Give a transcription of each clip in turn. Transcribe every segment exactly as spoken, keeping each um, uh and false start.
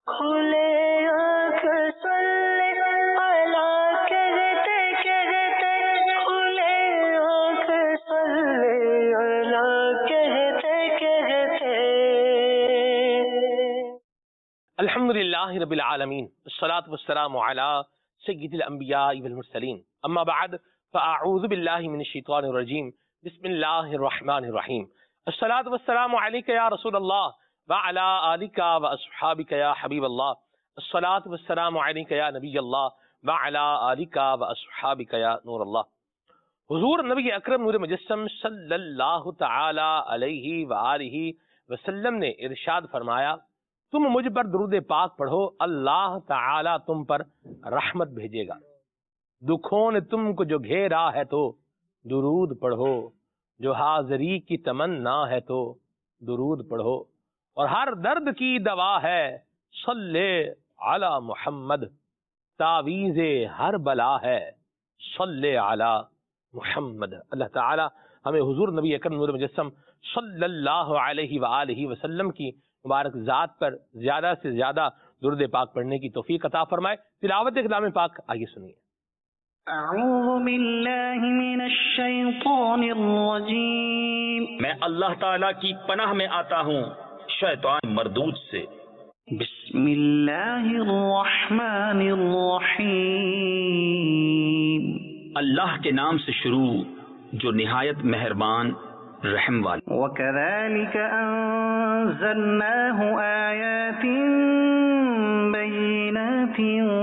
کھلے آنکھ صلی علی کہتے کہتے، کھلے آنکھ صلی علی کہتے کہتے۔ الحمدللہ رب العالمین، الصلاۃ والسلام علی سید الانبیاء والمرسلین، اما بعد فاعوذ باللہ من الشیطان الرجیم، بسم اللہ الرحمن الرحیم۔ الصلاۃ والسلام علیک یا رسول اللہ وعلی آلک واصحابک یا حبیب اللہ، الصلاۃ والسلام علیک یا نبی اللہ وعلی آلک واصحابک یا نور اللہ۔ حضور نبی اکرم نور مجسم صلی اللہ تعالی علیہ وآلہ وسلم نے ارشاد فرمایا، تم مجھ پر درود پاک پڑھو، اللہ تعالی تم پر رحمت بھیجے گا۔ دکھوں نے تم کو جو گھیرا ہے تو درود پڑھو، جو حاضری کی تمنا ہے تو درود پڑھو، اور ہر درد کی دوا ہے صلی علی محمد، تعویذ ہر بلا ہے صلی علی محمد۔ اللہ تعالی ہمیں حضور نبی اکرم نور مجسم صلی اللہ علیہ وآلہ وسلم کی مبارک ذات پر زیادہ سے زیادہ درود پاک پڑھنے کی توفیق عطا فرمائے۔ تلاوت کلام پاک آئیے سنیے۔ اعوذ باللہ من الشیطان الرجیم، میں اللہ تعالیٰ کی پناہ میں آتا ہوں شیطان مردود سے۔ بسم اللہ الرحمن الرحیم، اللہ کے نام سے شروع جو نہایت مہربان رحم والا۔ وَكَذَلِكَ أَنزَلْنَاهُ آيَاتٍ بَيِّنَاتٍ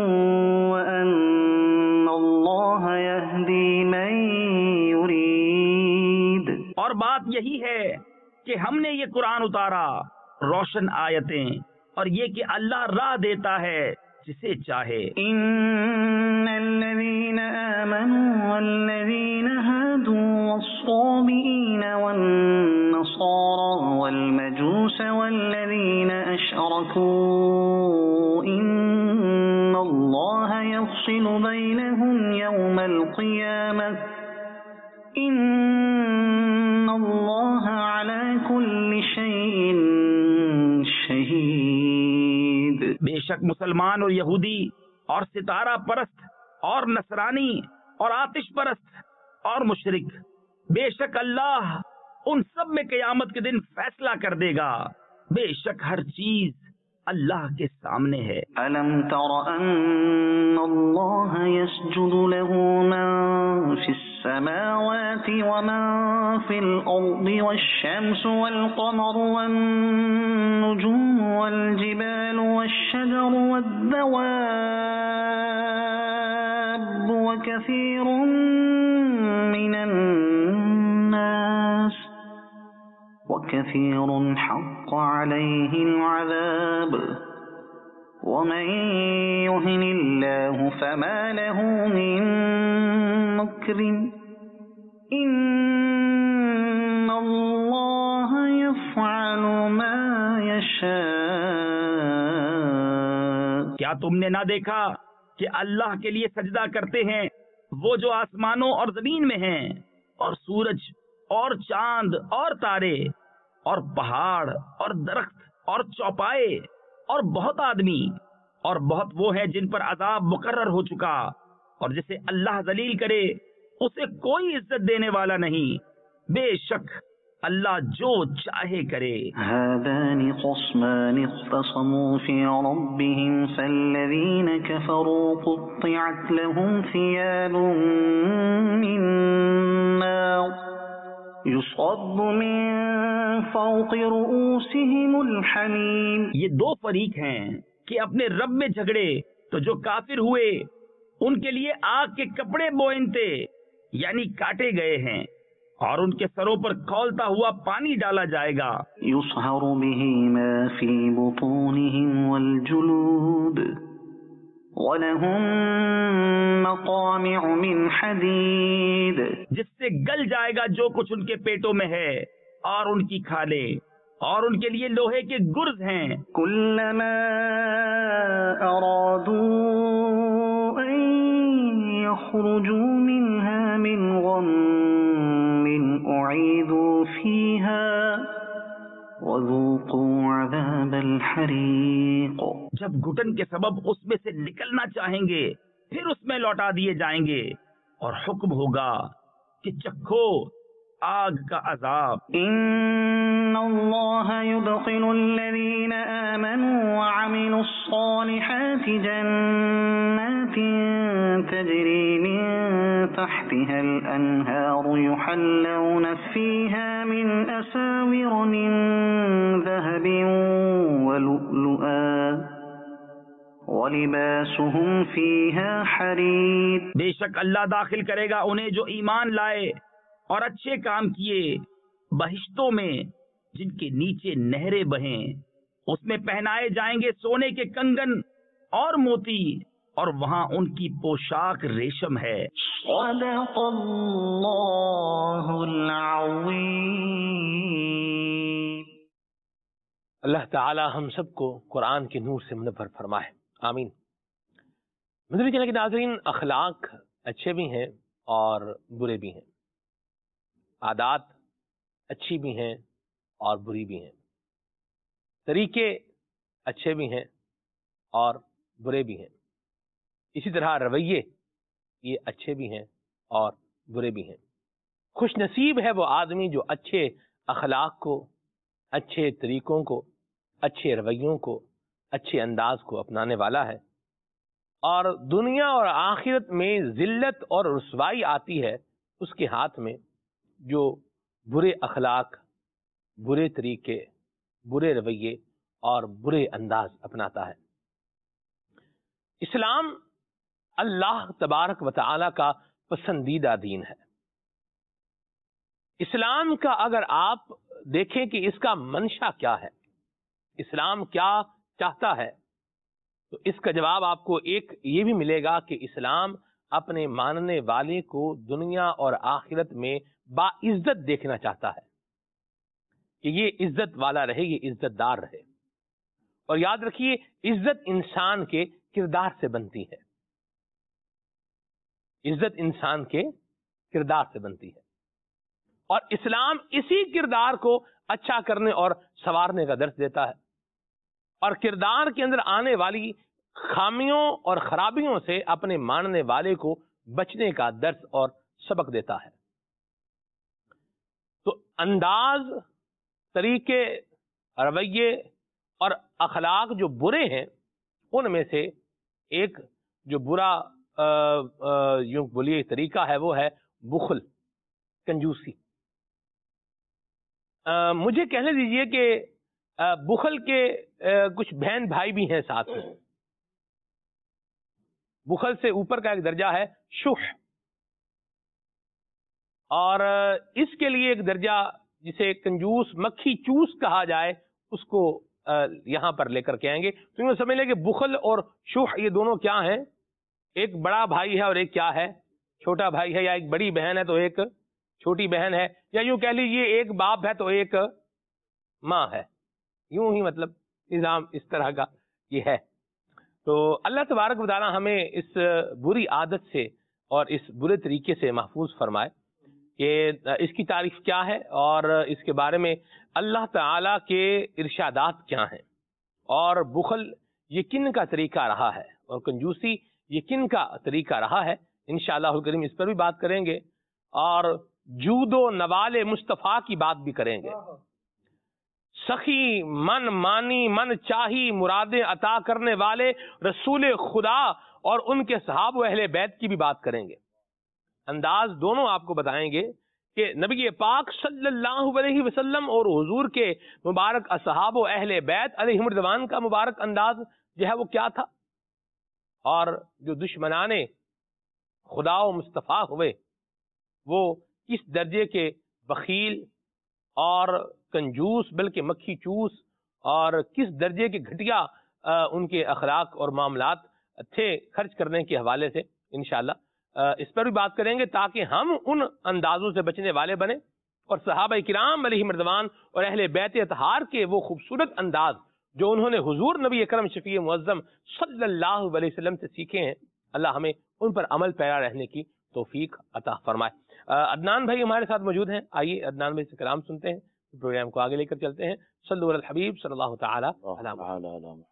وَأَنَّ اللَّهَ يَهْدِي مَن يُرِيدُ۔ اور بات یہی ہے کہ ہم نے یہ قرآن اتارا روشن آیتیں، اور یہ کہ اللہ راہ دیتا ہے جسے چاہے۔ إِنَّ الَّذِينَ آمَنُوا وَالَّذِينَ هَادُوا وَالصَّابِئِينَ وَالنَّصَارَى وَالْمَجُوسَ وَالَّذِينَ أَشْرَكُوا إِنَّ اللَّهَ يَفْصِلُ بَيْنَهُمْ يَوْمَ الْقِيَامَةِ إِنَّ اللَّهَ عَلَى كُلِّ شَيْءٍ شَهِيدٌ۔ بے شک مسلمان اور یہودی اور ستارہ پرست اور نصرانی اور آتش پرست اور مشرک، بے شک اللہ ان سب میں قیامت کے دن فیصلہ کر دے گا۔ بے شک ہر چیز اللہ کے سامنے ہے۔ أَلَمْ تَرَ أَنَّ اللَّهَ يَسْجُدُ لَهُ مَن فِي السَّمَاوَاتِ وَمَن فِي الْأَرْضِ وَالشَّمْسُ وَالْقَمَرُ وَالنُّجُومُ وَالْجِبَالُ وَالشَّجَرُ وَالدَّوَابُّ وَكَثِيرٌ مِّنَ النَّاسِ وَكَثِيرٌ حَقَّ عَلَيْهِ الْعَذَابُ وَمَن يُهِنِ اللَّهُ فَمَا لَهُ مِن مُّكْرِمٍ إِنَّ اللَّهَ يَفْعَلُ مَا يَشَاءُ۔ کیا تم نے نہ دیکھا کہ اللہ کے لیے سجدہ کرتے ہیں وہ جو آسمانوں اور زمین میں ہیں، اور سورج اور چاند اور تارے اور پہاڑ اور درخت اور چوپائے اور بہت آدمی اور بہت وہ ہیں جن پر عذاب مقرر ہو چکا، اور جسے اللہ ذلیل کرے اسے کوئی عزت دینے والا نہیں۔ بے شک اللہ جو چاہے کرے۔ هذان خصمان اختصموا في ربهم فالذين كفروا قطعت لهم ثياب من نار يصب من فوق رؤوسهم الحميم۔ یہ دو فریق ہیں کہ اپنے رب میں جھگڑے، تو جو کافر ہوئے ان کے لیے آگ کے کپڑے بوئنتے یعنی کاٹے گئے ہیں، اور ان کے سروں پر کھولتا ہوا پانی ڈالا جائے گا۔ يصهر به ما في بطونهم والجلود وَلَهُم مَّقَامِعُ مِنْ حَدِيدٍ، جس سے گل جائے گا جو کچھ ان کے پیٹوں میں ہے، اور ان کی کھالیں، اور ان کے لیے لوہے کے گرز ہیں۔ كُلَّمَا أَرَادُوا أَن يَخْرُجُوا مِنْهَا مِنْ غَمٍّ أُعِيدُوا فِيهَا وَذُوقُوا عَذَابَ عذاب الحریق. جب گھٹن کے سبب اس میں سے نکلنا چاہیں گے پھر اس میں لوٹا دیے جائیں گے اور حکم ہوگا کہ چکھو آگ کا عذاب. ان اللہ يدخل الذین آمنوا وعملوا الصالحات جنات تجری من تحتها الانہار يحلون فيها من اساور من ذهب ولؤلؤا وَلِبَاسُهُمْ فِيهَا حَرِيرٌ. بے شک اللہ داخل کرے گا انہیں جو ایمان لائے اور اچھے کام کیے بہشتوں میں جن کے نیچے نہریں بہیں، اس میں پہنائے جائیں گے سونے کے کنگن اور موتی، اور وہاں ان کی پوشاک ریشم ہے. صدق اللہ العظیم. اللہ تعالی ہم سب کو قرآن کے نور سے منور فرمائے، آمین. مدنی چینل کے ناظرین، اخلاق اچھے بھی ہیں اور برے بھی ہیں، عادات اچھی بھی ہیں اور بری بھی ہیں، طریقے اچھے بھی ہیں اور برے بھی ہیں، اسی طرح رویے یہ اچھے بھی ہیں اور برے بھی ہیں. خوش نصیب ہے وہ آدمی جو اچھے اخلاق کو، اچھے طریقوں کو، اچھے رویوں کو، اچھے انداز کو اپنانے والا ہے، اور دنیا اور آخرت میں ذلت اور رسوائی آتی ہے اس کے ہاتھ میں جو برے اخلاق، برے طریقے، برے رویے اور برے انداز اپناتا ہے. اسلام اللہ تبارک و تعالی کا پسندیدہ دین ہے. اسلام کا اگر آپ دیکھیں کہ اس کا منشا کیا ہے، اسلام کیا چاہتا ہے، تو اس کا جواب آپ کو ایک یہ بھی ملے گا کہ اسلام اپنے ماننے والے کو دنیا اور آخرت میں باعزت دیکھنا چاہتا ہے، کہ یہ عزت والا رہے، یہ عزت دار رہے. اور یاد رکھیے، عزت انسان کے کردار سے بنتی ہے، عزت انسان کے کردار سے بنتی ہے، اور اسلام اسی کردار کو اچھا کرنے اور سنوارنے کا درس دیتا ہے، اور کردار کے اندر آنے والی خامیوں اور خرابیوں سے اپنے ماننے والے کو بچنے کا درس اور سبق دیتا ہے. تو انداز، طریقے، رویے اور اخلاق جو برے ہیں، ان میں سے ایک جو برا یوں بولیے طریقہ ہے وہ ہے بخل، کنجوسی. مجھے کہنے دیجئے کہ بخل کے کچھ بہن بھائی بھی ہیں ساتھ میں. بخل سے اوپر کا ایک درجہ ہے شح، اور اس کے لیے ایک درجہ جسے کنجوس، مکھی چوس کہا جائے، اس کو یہاں پر لے کر کے آئیں گے. تو یہ سمجھ لیں کہ بخل اور شح یہ دونوں کیا ہیں؟ ایک بڑا بھائی ہے اور ایک کیا ہے؟ چھوٹا بھائی ہے، یا ایک بڑی بہن ہے تو ایک چھوٹی بہن ہے، یا یوں کہہ لیجیے ایک باپ ہے تو ایک ماں ہے. یوں ہی مطلب نظام اس طرح کا یہ ہے. تو اللہ تبارک و تعالی ہمیں اس بری عادت سے اور اس برے طریقے سے محفوظ فرمائے کہ اس کی تعریف کیا ہے اور اس کے بارے میں اللہ تعالی کے ارشادات کیا ہیں، اور بخل یہ کن کا طریقہ رہا ہے اور کنجوسی یہ کن کا طریقہ رہا ہے. انشاءاللہ الکریم اس پر بھی بات کریں گے، اور جود و نوال مصطفیٰ کی بات بھی کریں گے. سخی، من مانی، من چاہی، مرادیں عطا کرنے والے رسول خدا اور ان کے صحابہ و اہل بیت کی بھی بات کریں گے. انداز دونوں آپ کو بتائیں گے کہ نبی پاک صلی اللہ علیہ وسلم اور حضور کے مبارک اصحاب و اہل بیت علیہم رضوان کا مبارک انداز جو ہے وہ کیا تھا، اور جو دشمنان خدا و مصطفیٰ ہوئے وہ کس درجے کے بخیل اور کنجوس بلکہ مکھی چوس اور کس درجے کے گھٹیا ان کے اخلاق اور معاملات تھے خرچ کرنے کے حوالے سے. انشاءاللہ اس پر بھی بات کریں گے تاکہ ہم ان اندازوں سے بچنے والے بنیں، اور صحابہ کرام علیہم رضوان اور اہل بیت اطہار کے وہ خوبصورت انداز جو انہوں نے حضور نبی اکرم شفیع معظم صلی اللہ علیہ وسلم سے سیکھے ہیں، اللہ ہمیں ان پر عمل پیرا رہنے کی توفیق عطا فرمائے. عدنان بھائی ہمارے ساتھ موجود ہیں، آئیے عدنان بھائی سے کلام سنتے ہیں. پروگرام کو آگے لے کر چلتے ہیں. صلو علی الحبیب صلی اللہ تعالی علی محمد.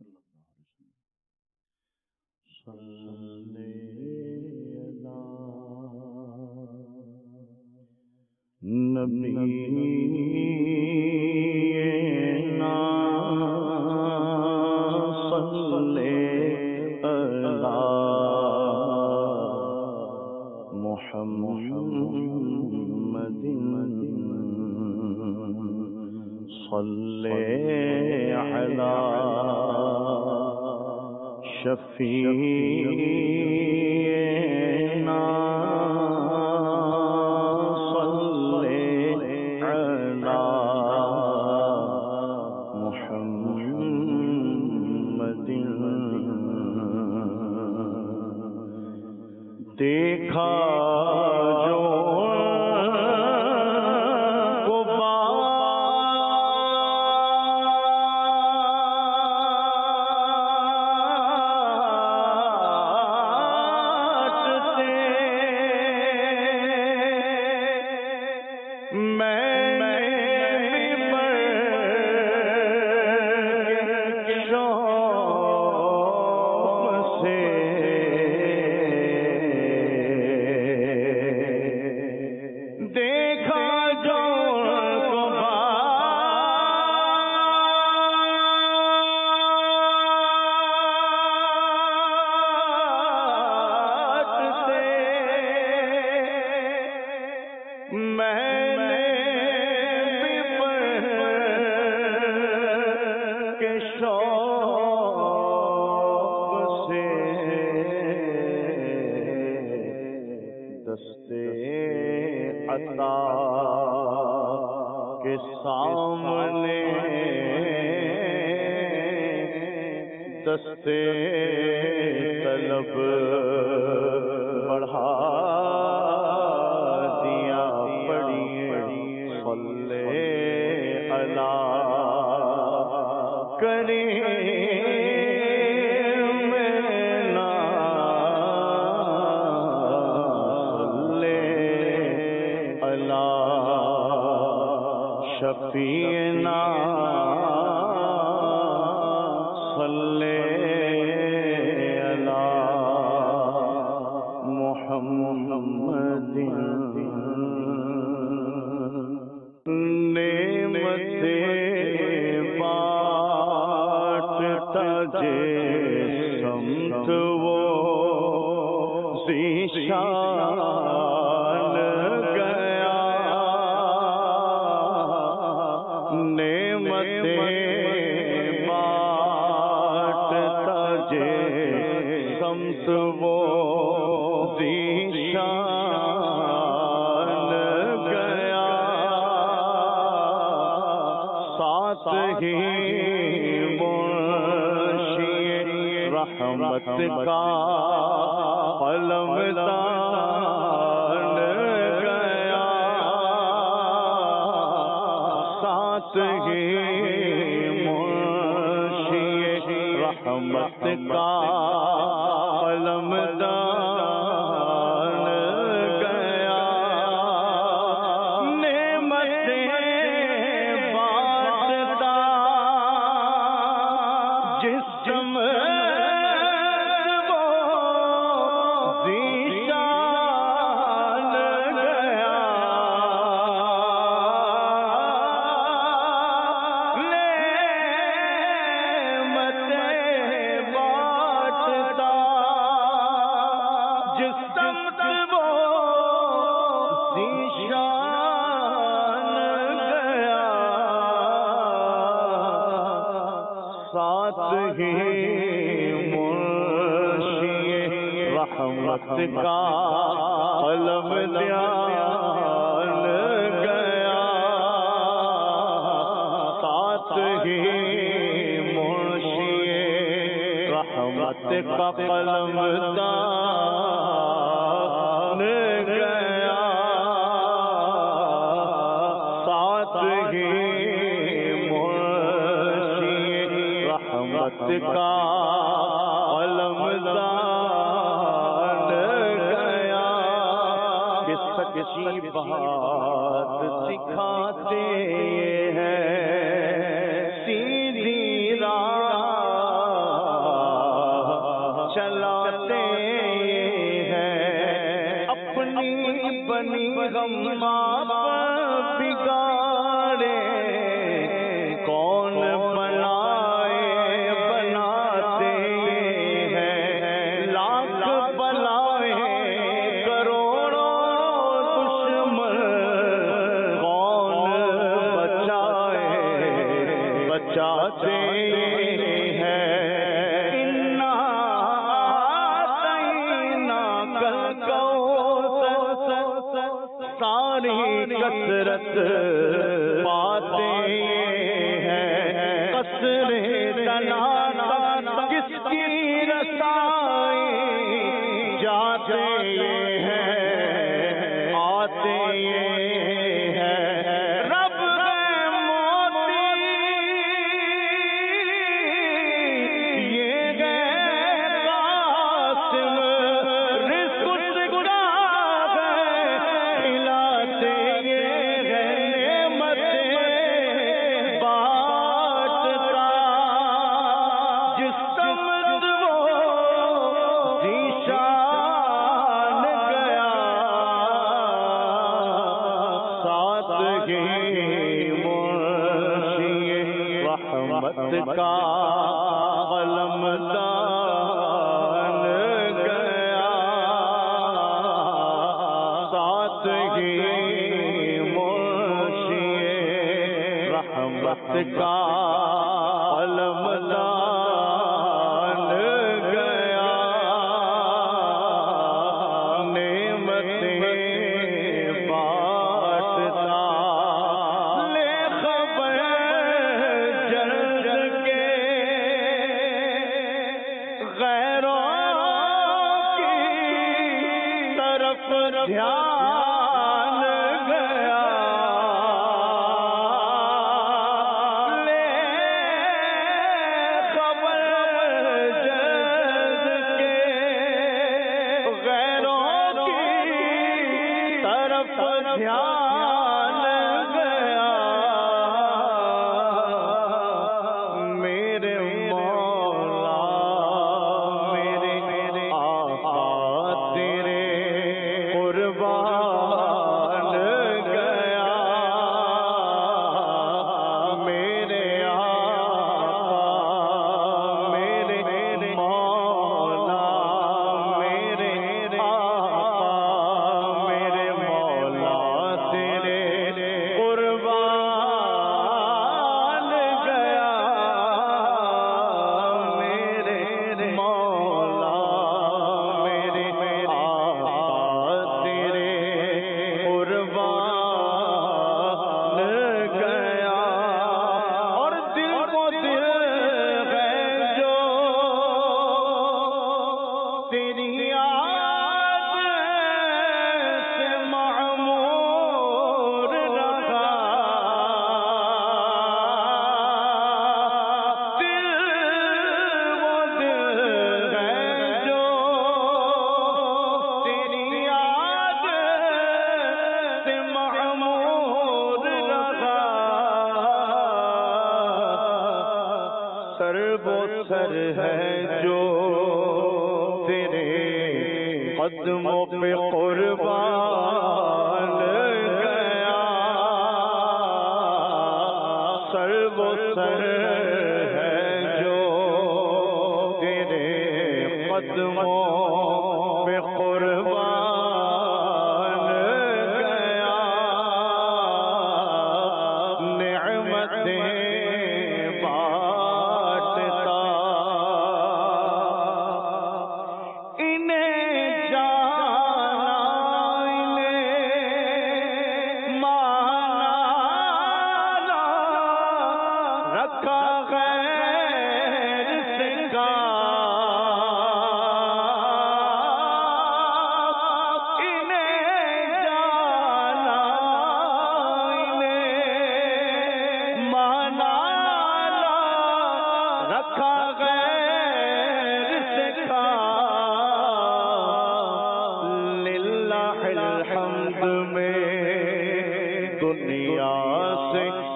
صلی علی شفیعنا صلی علی محمد. دیکھا دستے طلب بڑھا دیا پڑھیے صلی علی کریم نا صلی علی شفیعنا صلی علی محمد. نعمت بانٹتا جسمت وہ ذیشان گیا. نعمت سمت وہ ذیشان گیا. ساتھ ہی منشی رحمت کا قلم دان گیا. ساتھ ہی منشی رحمت کا قلم دان گیا. نعمت بانٹتا جسم وہ ذیشان گیا. ساتھ ہی منشی رحمت کا قلم دان گیا. ساتھ ہی منشی رحمت کا قلم دان گیا. ساتھ ہی رحمت کا قلم دان گیا. کس بات سکھاتے ہیں، سیدھی راہ چلاتے ہیں، اپنی بنی غم آپ بگاڑے کون بنائے بناتے ہیں، لاکھ بلائے کروڑوں دشمن کون بچائے بچاتے ہیں، انا آتینا کل کوثر ساری کثرت پاتے ہیں، قصر تنانا کس کی رسائی جاتے ہیں آتے ہیں، رب موتی یہ گئے قاسم رزق سکھا گئے کھلاتے ہیں نعمتیں بانٹتا، جس سمت وہ ذیشان گیا، ساتھ ہی منشی رحمت کا قلمدان گیا، ساتھ ہی منشی رحمت کا قلمدان گیا، نعمتیں بانٹتا، لے خبر جلد کے غیروں کی طرف دھیان گیا، لے خبر جلد کے غیروں کی طرف دھیان گیا، میرے مولا میرے آقا تیرے قربان گیا، میرے آقا میرے مولا میرے آقا میرے مولا تیرے قربان گیا، میرے مولا میرے آقا تیرے قربان گیا، اور دل کو دل ہے جو تیری یاد سے معمور رہا، دل وہ دل ہے جو تیری یاد سے معمور رہا، سر وہ سر ہے جو تیرے قدموں پہ قربان گیا، سر وہ سر ہے جو تیرے قدموں پہ قربان گیا، نعمتیں بانٹتا، انہیں جانا انہیں مانا، رکھا غیر سے کا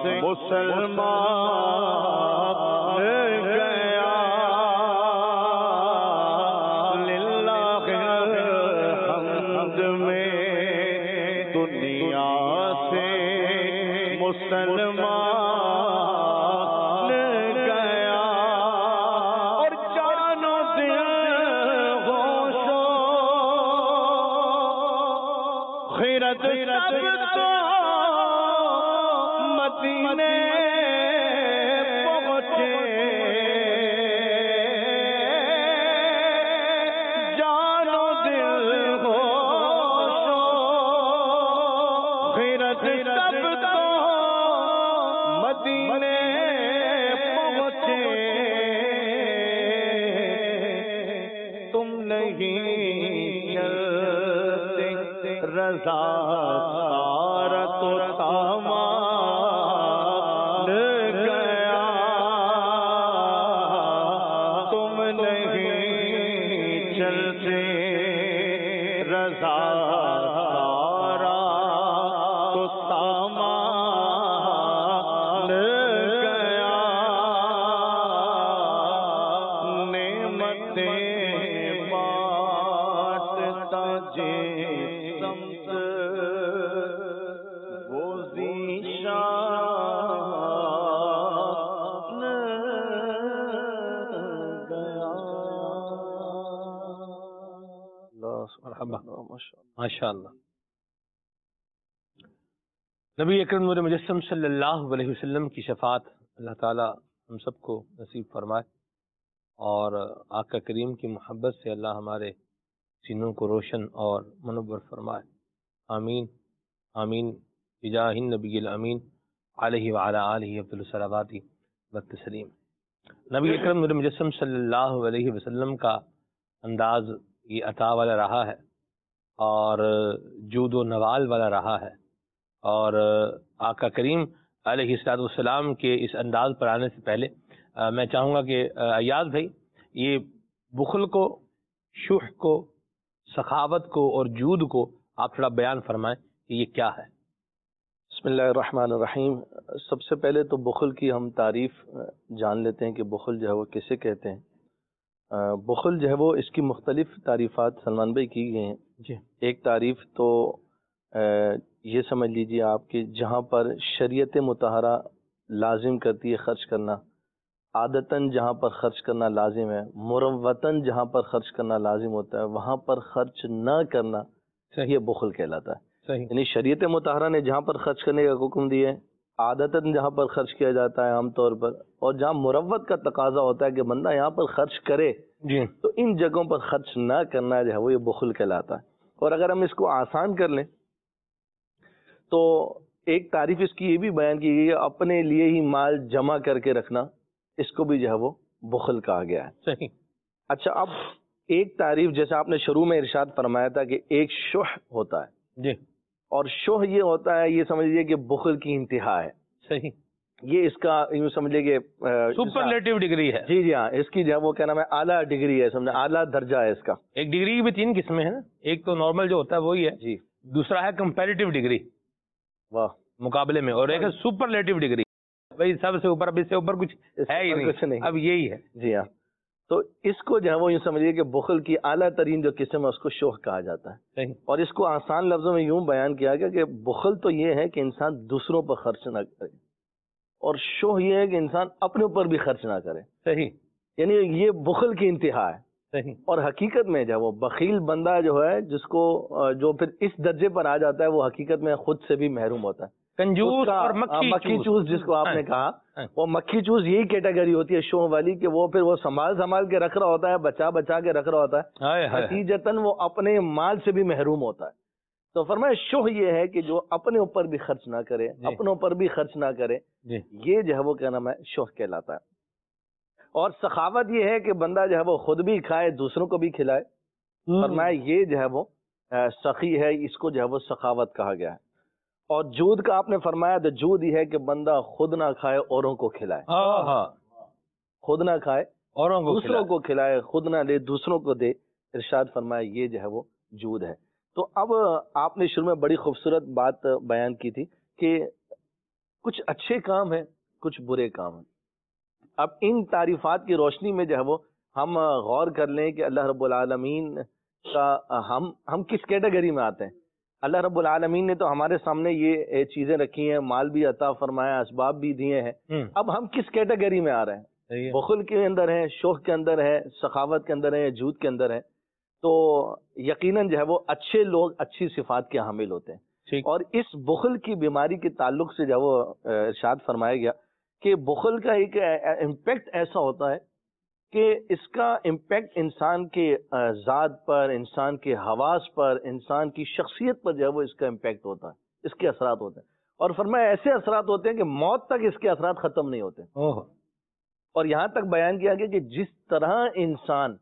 مسلمان گیا للہ الحمد میں دنیا سے مسلمان گیا اور جان و دل ہوش و خیرت سب تو مدینے پہنچے جان و دل ہوش و خیرت سب تو مدینے پہنچے تم نہیں چلتے رضا سارا تو سامان گیا تم نہیں چلتے رضا سارا تو سامان گیا نعمتیں بانٹتا جس سمت وہ ذیشان گیا. ماشاء اللہ. نبی اکرم نور مجسم صلی اللہ علیہ وسلم کی شفاعت اللہ تعالی ہم سب کو نصیب فرمائے اور آقا کریم کی محبت سے اللہ ہمارے سینوں کو روشن اور منور فرمائے. آمین آمین بجاہ النبی الامین علیہ وعلی آلہ افضل الصلوات والتسلیم. نبی اکرم نور مجسم صلی اللہ علیہ وسلم کا انداز یہ عطا والا رہا ہے اور جود و نوال والا رہا ہے اور آقا کریم علیہ الصلوۃ والسلام کے اس انداز پر آنے سے پہلے میں چاہوں گا کہ ایاز بھائی یہ بخل کو، شح کو، سخاوت کو اور جود کو آپ تھوڑا بیان فرمائیں کہ یہ کیا ہے. بسم اللہ الرحمن الرحیم. سب سے پہلے تو بخل کی ہم تعریف جان لیتے ہیں کہ بخل جو ہے وہ کسے کہتے ہیں. بخل جو ہے وہ اس کی مختلف تعریفات سلمان بھائی کی گئی ہیں. جی. ایک تعریف تو یہ سمجھ لیجیے آپ کہ جہاں پر شریعت مطہرہ لازم کرتی ہے خرچ کرنا، عادتاً جہاں پر خرچ کرنا لازم ہے، مروتاً جہاں پر خرچ کرنا لازم ہوتا ہے، وہاں پر خرچ نہ کرنا یہ بخل کہلاتا ہے. صحیح. یعنی شریعت مطہرہ نے جہاں پر خرچ کرنے کا حکم دیا ہے، عادتاً جہاں پر خرچ کیا جاتا ہے عام طور پر، اور جہاں مروت کا تقاضا ہوتا ہے کہ بندہ یہاں پر خرچ کرے، جی، تو ان جگہوں پر خرچ نہ کرنا جو ہے وہ یہ بخل کہلاتا ہے. اور اگر ہم اس کو آسان کر لیں تو ایک تعریف اس کی یہ بھی بیان کی گئی ہے، اپنے لیے ہی مال جمع کر کے رکھنا، اس کو بھی جو ہے وہ بخل کہا گیا ہے. صحیح. اچھا، اب ایک تعریف جیسے آپ نے شروع میں ارشاد فرمایا تھا کہ ایک شح ہوتا ہے. جی. اور شح یہ ہوتا ہے، یہ سمجھ لیجیے کہ بخل کی انتہا ہے. صحیح. یہ اس کا یوں سمجھ لیجیے کہ سپرلیٹو ڈگری ہے. جی جی ہاں، اس کی جو ہے وہ کیا نام ہے، اعلیٰ ڈگری ہے، سمجھے اعلیٰ درجہ ہے اس کا. ایک ڈگری کی بھی تین قسمیں ہیں نا، ایک تو نارمل جو ہوتا ہے وہی ہے جی. دوسرا ہے کمپیریٹیو ڈگری واہ مقابلے میں، اور ایک ہے سپرلیٹو ڈگری، بھائی سب سے اوپر، اب اس سے اوپر کچھ ہے ہی کچھ نہیں، اب یہی ہے. جی ہاں. تو اس کو جو ہے وہ یوں سمجھیے کہ بخل کی اعلیٰ ترین جو قسم ہے اس کو شح کہا جاتا ہے. صحیح. اور اس کو آسان لفظوں میں یوں بیان کیا گیا کہ بخل تو یہ ہے کہ انسان دوسروں پر خرچ نہ کرے، اور شح یہ ہے کہ انسان اپنے اوپر بھی خرچ نہ کرے. صحیح. یعنی یہ بخل کی انتہا ہے. صحیح. اور حقیقت میں جو ہے وہ بخیل بندہ جو ہے، جس کو جو پھر اس درجے پر آ جاتا ہے، وہ حقیقت میں خود سے بھی محروم ہوتا ہے. کنجوس اور مکھی مکھی چوس جس کو آپ نے کہا، ہاں. وہ مکھی چوس یہی کیٹیگری ہوتی ہے شوہ والی، کہ وہ پھر وہ سنبھال سنبھال کے رکھ رہا ہوتا ہے، بچا بچا کے رکھ رہا ہوتا ہے، ہائے ہائے. نتیجتاً وہ اپنے مال سے بھی محروم ہوتا ہے. تو فرمایا شوہ یہ ہے کہ جو اپنے اوپر بھی خرچ نہ کرے، اپنے اوپر بھی خرچ نہ کرے، جی. یہ جو ہے وہ کیا نام ہے، شوہ کہلاتا ہے. اور سخاوت یہ ہے کہ بندہ جو ہے وہ خود بھی کھائے، دوسروں کو بھی کھلائے. فرمایا یہ جو ہے وہ سخی ہے، اس کو جو ہے وہ سخاوت کہا گیا ہے. اور جود کا آپ نے فرمایا تو جود یہ ہے کہ بندہ خود نہ کھائے، اوروں کو کھلائے. ہاں ہاں. خود نہ کھائے، اوروں کو دوسروں کو کھلائے، خود نہ لے دوسروں کو دے. ارشاد فرمایا یہ جو ہے وہ جود ہے. تو اب آپ نے شروع میں بڑی خوبصورت بات بیان کی تھی کہ کچھ اچھے کام ہیں، کچھ برے کام ہیں. اب ان تعریفات کی روشنی میں جو ہے وہ ہم غور کر لیں کہ اللہ رب العالمین کا ہم ہم کس کیٹیگری میں آتے ہیں. اللہ رب العالمین نے تو ہمارے سامنے یہ چیزیں رکھی ہیں، مال بھی عطا فرمایا، اسباب بھی دیے ہیں. اب ہم کس کیٹیگری میں آ رہے ہیں؟ بخل کے اندر ہیں، شوق کے اندر ہے، سخاوت کے اندر ہے، جھوٹ کے اندر ہے. تو یقیناً جو ہے وہ اچھے لوگ اچھی صفات کے حامل ہوتے ہیں. اور اس بخل کی بیماری کے تعلق سے جو وہ ارشاد فرمایا گیا کہ بخل کا ایک امپیکٹ ایسا ہوتا ہے کہ اس کا امپیکٹ انسان کے ذات پر، انسان کے حواس پر، انسان کی شخصیت پر جو ہے وہ اس کا امپیکٹ ہوتا ہے، اس کے اثرات ہوتے ہیں. اور فرمایا ایسے اثرات ہوتے ہیں کہ موت تک اس کے اثرات ختم نہیں ہوتے. اور یہاں تک بیان کیا گیا کہ جس طرح انسان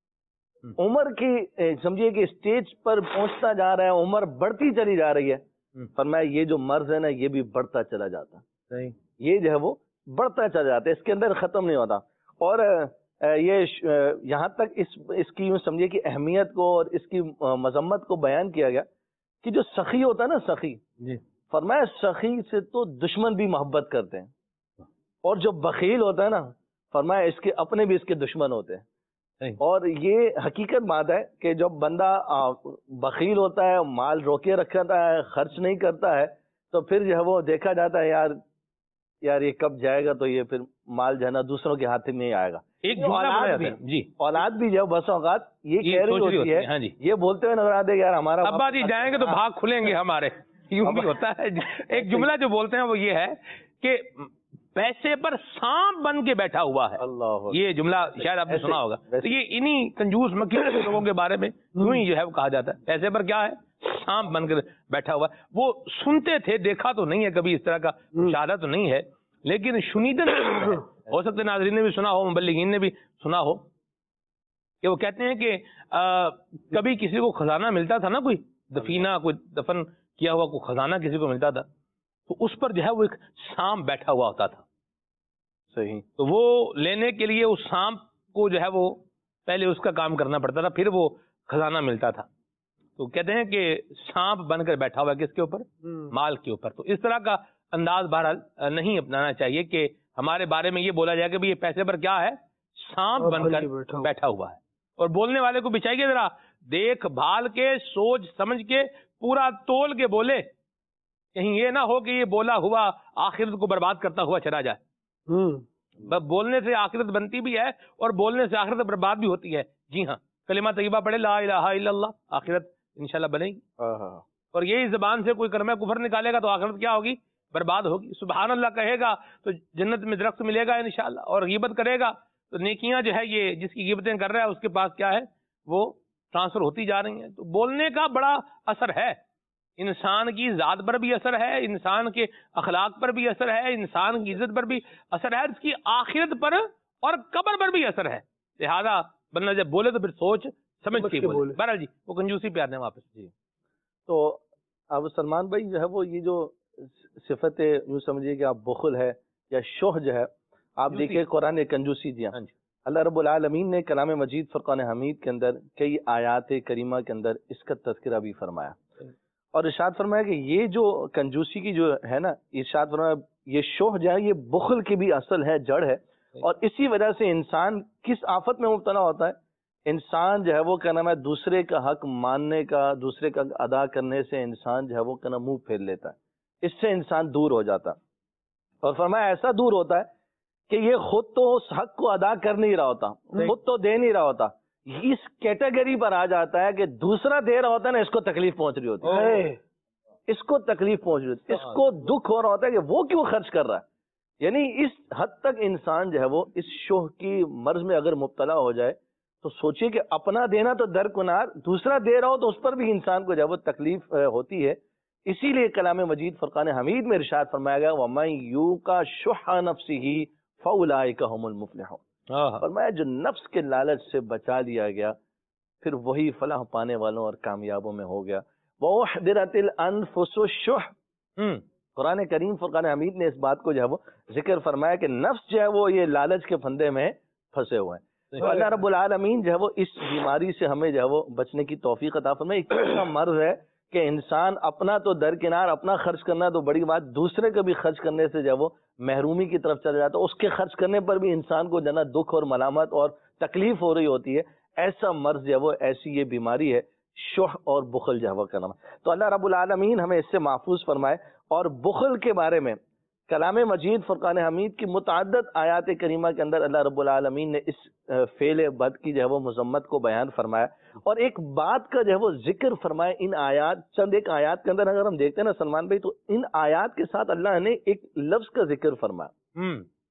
عمر کی سمجھیے کہ اسٹیج پر پہنچتا جا رہا ہے، عمر بڑھتی چلی جا رہی ہے، فرمایا یہ جو مرض ہے نا یہ بھی بڑھتا چلا جاتا ہے. یہ جو ہے وہ بڑھتا چلا جاتا ہے، اس کے اندر ختم نہیں ہوتا. اور یہ یہاں تک اس اس کی سمجھیے کہ اہمیت کو اور اس کی مذمت کو بیان کیا گیا کہ جو سخی ہوتا ہے نا، سخی، فرمایا سخی سے تو دشمن بھی محبت کرتے ہیں. اور جو بخیل ہوتا ہے نا، فرمایا اس کے اپنے بھی اس کے دشمن ہوتے ہیں. اور یہ حقیقت بات ہے کہ جب بندہ بخیل ہوتا ہے، مال روکے رکھتا ہے، خرچ نہیں کرتا ہے، تو پھر جو ہے وہ دیکھا جاتا ہے یار یار یہ کب جائے گا، تو یہ پھر مال جو ہے نا دوسروں کے ہاتھ میں آئے گا. ایک اولاد بھی جی اولاد بھی جو بس اوقات یہ کہہ رہی ہوتی ہے، یہ بولتے ہوئے نظر آتے یار ہمارا ابا جی جائیں گے تو بھاگ کھلیں گے ہمارے. یوں بھی ہوتا ہے. ایک جملہ جو بولتے ہیں وہ یہ ہے کہ پیسے پر سانپ بن کے بیٹھا ہوا ہے. اللہ، یہ جملہ شاید آپ نے سنا ہوگا. تو یہ انہی کنجوس مکھی لوگوں کے بارے میں یوں ہی جو ہے وہ کہا جاتا ہے، پیسے پر کیا ہے، سانپ بن کر بیٹھا ہوا ہے. وہ سنتے تھے، دیکھا تو نہیں ہے کبھی، اس طرح کا مشاہدہ تو نہیں ہے، لیکن شنیدن ہو سکتے ناظرین نے بھی سنا ہو، مبلغین نے بھی سنا ہو کہ وہ کہتے ہیں کہ کبھی کسی کو خزانہ ملتا تھا نا، کوئی دفینہ، کوئی دفن کیا ہوا کوئی خزانہ کسی کو ملتا تھا، تو اس پر جو ہے وہ ایک سانپ بیٹھا ہوا ہوتا تھا. صحیح. تو وہ لینے کے لیے اس سانپ کو جو ہے وہ پہلے اس کا کام کرنا پڑتا تھا، پھر وہ خزانہ ملتا تھا. تو کہتے ہیں کہ سانپ بن کر بیٹھا ہوا ہے کس کے اوپر، مال کے اوپر. تو اس طرح کا انداز بہرحال نہیں اپنانا چاہیے کہ ہمارے بارے میں یہ بولا جائے کہ یہ پیسے پر کیا ہے، سانپ بن کر بیٹھا ہوا ہے. اور بولنے والے کو بچائیے ذرا دیکھ بھال کے، سوچ سمجھ کے، پورا تول کے بولے، کہیں یہ نہ ہو کہ یہ بولا ہوا آخرت کو برباد کرتا ہوا چلا جائے. بولنے سے آخرت بنتی بھی ہے اور بولنے سے آخرت برباد بھی ہوتی ہے. جی ہاں، کلمہ طیبہ پڑھے لا الہ الا اللہ، آخرت انشاءاللہ بنے گی. اور یہی زبان سے کوئی کلمہ کفر نکالے گا تو آخرت کیا ہوگی، برباد ہوگی. سبحان اللہ کہے گا تو جنت میں درخت ملے گا انشاءاللہ. اور غیبت کرے گا تو نیکیاں جو ہے یہ جس کی غیبتیں کر رہا ہے اس کے پاس کیا ہے، وہ ٹرانسفر ہوتی جا رہی ہیں. تو بولنے کا بڑا اثر ہے، انسان کی ذات پر بھی اثر ہے، انسان کے اخلاق پر بھی اثر ہے، انسان کی عزت پر بھی اثر ہے، اس کی آخرت پر اور قبر پر بھی اثر ہے. لہذا بندہ جب بولے تو پھر سوچ سمجھ کے بولے. بہرحال جی وہ کنجوسی پہ آتے ہیں واپس. جی تو اب سلمان بھائی جو ہے وہ یہ جو صفت یوں سمجھیے کہ آپ بخل ہے یا شوہ جو ہے، آپ دیکھیں قرآن کنجوسی دیا. اللہ رب العالمین نے کلام مجید فرقان حمید کے اندر کئی آیات کریمہ کے اندر اس کا تذکرہ بھی فرمایا اور ارشاد فرمایا کہ یہ جو کنجوسی کی جو ہے نا، ارشاد فرمایا یہ شوہ جو ہے یہ بخل کی بھی اصل ہے، جڑ ہے. اور اسی وجہ سے انسان کس آفت میں مبتلا ہوتا ہے، انسان جو ہے وہ کیا نام ہے دوسرے کا حق ماننے کا، دوسرے کا ادا کرنے سے انسان جو ہے وہ کیا منہ پھیر لیتا ہے، اس سے انسان دور ہو جاتا. اور فرمایا ایسا دور ہوتا ہے کہ یہ خود تو اس حق کو ادا کر نہیں رہا ہوتا، خود تو دے نہیں رہا ہوتا، اس کیٹیگری پر آ جاتا ہے کہ دوسرا دے رہا ہوتا ہے نا، اس کو تکلیف پہنچ رہی ہوتی ہے، اس کو تکلیف پہنچ رہی ہوتی ہے، اس کو دکھ ہو رہا ہوتا ہے کہ وہ کیوں خرچ کر رہا ہے. یعنی اس حد تک انسان جو ہے وہ اس شوہ کی مرض میں اگر مبتلا ہو جائے تو سوچئے کہ اپنا دینا تو درکنار، دوسرا دے رہا ہو تو اس پر بھی انسان کو جو ہے وہ تکلیف ہوتی ہے. اسی لیے کلام مجید فرقان حمید میں ارشاد فرمایا گیا وَمَن يُوقَ شُحَّ نَفْسِهِ فَأُولَٰئِكَ هُمُ الْمُفْلِحُونَ. فرمایا جو نفس کے لالچ سے بچا لیا گیا پھر وہی فلاح پانے والوں اور کامیابوں میں ہو گیا. وَأُحْضِرَتِ الْأَنفُسُ الشُّحَّ. قرآن کریم فرقان حمید نے اس بات کو جو ہے وہ ذکر فرمایا کہ نفس جو ہے وہ یہ لالچ کے پھندے میں پھنسے ہوئے ہیں. تو اللہ رب العالمین جو ہے وہ اس بیماری سے ہمیں جو ہے وہ بچنے کی توفیق عطا فرمائے. ایک ایسا مرض ہے کہ انسان اپنا تو درکنار اپنا خرچ کرنا تو بڑی بات، دوسرے کا بھی خرچ کرنے سے جو وہ محرومی کی طرف چلا جاتا ہے، اس کے خرچ کرنے پر بھی انسان کو جو نا دکھ اور ملامت اور تکلیف ہو رہی ہوتی ہے. ایسا مرض جو وہ ایسی یہ بیماری ہے شح اور بخل جو وہ کا نام. تو اللہ رب العالمین ہمیں اس سے محفوظ فرمائے. اور بخل کے بارے میں کلام مجید فرقان حمید کی متعدد آیات کریمہ کے اندر اللہ رب العالمین نے اس فعل بد کی جو ہے وہ مذمت کو بیان فرمایا، اور ایک بات کا جو ہے وہ ذکر فرمایا ان آیات، چند ایک آیات کے اندر اگر ہم دیکھتے ہیں نا سلمان بھائی، تو ان آیات کے ساتھ اللہ نے ایک لفظ کا ذکر فرمایا.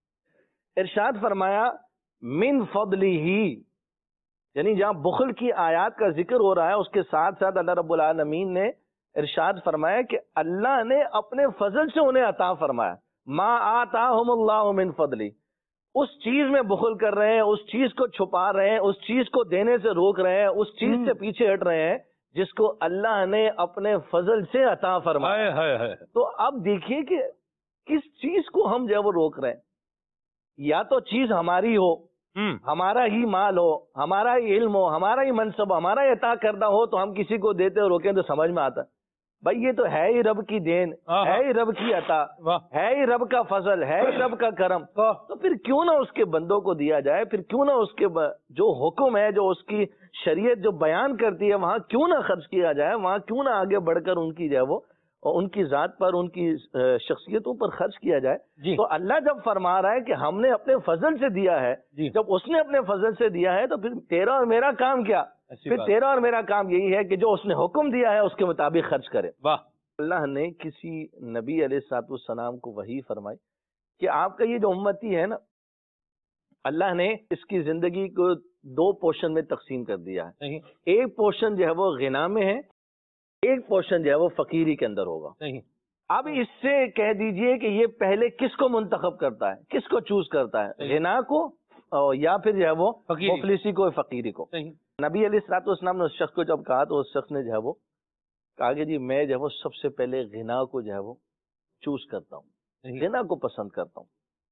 ارشاد فرمایا من فضلہ، یعنی جہاں بخل کی آیات کا ذکر ہو رہا ہے اس کے ساتھ ساتھ اللہ رب العالمین نے ارشاد فرمایا کہ اللہ نے اپنے فضل سے انہیں عطا فرمایا. ما آتاہم اللہ من فضلی، اس چیز میں بخل کر رہے ہیں، اس چیز کو چھپا رہے ہیں، اس چیز کو دینے سے روک رہے ہیں، اس چیز سے پیچھے ہٹ رہے ہیں جس کو اللہ نے اپنے فضل سے عطا فرمایا. تو اب دیکھیے کہ کس چیز کو ہم جو ہے وہ روک رہے ہیں. یا تو چیز ہماری ہو، ہمارا ہی مال ہو، ہمارا ہی علم ہو، ہمارا ہی منصب، ہمارا ہی عطا کردہ ہو، تو ہم کسی کو دیتے اور روکیں تو سمجھ میں آتا ہے بھائی یہ تو ہے ہی رب کی دین، ہے ہی رب کی عطا، ہے ہی رب کا فضل، ہے ہی رب کا کرم. تو پھر کیوں نہ اس کے بندوں کو دیا جائے، پھر کیوں نہ اس کے جو حکم ہے، جو اس کی شریعت جو بیان کرتی ہے وہاں کیوں نہ خرچ کیا جائے، وہاں کیوں نہ آگے بڑھ کر ان کی جو ہے وہ ان کی ذات پر، ان کی شخصیتوں پر خرچ کیا جائے. جی. تو اللہ جب فرما رہا ہے کہ ہم نے اپنے فضل سے دیا ہے، جی. جب اس نے اپنے فضل سے دیا ہے تو پھر تیرا اور میرا کام کیا؟ پھر تیرا اور میرا کام یہی ہے کہ جو اس نے حکم دیا ہے اس کے مطابق خرچ کرے. واہ. اللہ نے کسی نبی علیہ الصلوۃ والسلام کو وحی فرمائی کہ آپ کا یہ جو امتی ہے نا، اللہ نے اس کی زندگی کو دو پورشن میں تقسیم کر دیا ہے. ایک پورشن جو ہے وہ غنا میں ہے، ایک پورشن جو ہے وہ فقیری کے اندر ہوگا. اب اس سے کہہ دیجئے کہ یہ پہلے کس کو منتخب کرتا ہے، کس کو چوز کرتا ہے، غنا کو یا پھر جو ہے وہ مفلسی کو، فقیری کو. نبی علیہ الصلوۃ والسلام نے اس شخص کو جب کہا تو اس شخص نے جو ہے وہ کہا کہ جی میں جو ہے وہ سب سے پہلے غنا کو جو ہے وہ چوز کرتا ہوں، غنا کو پسند کرتا ہوں.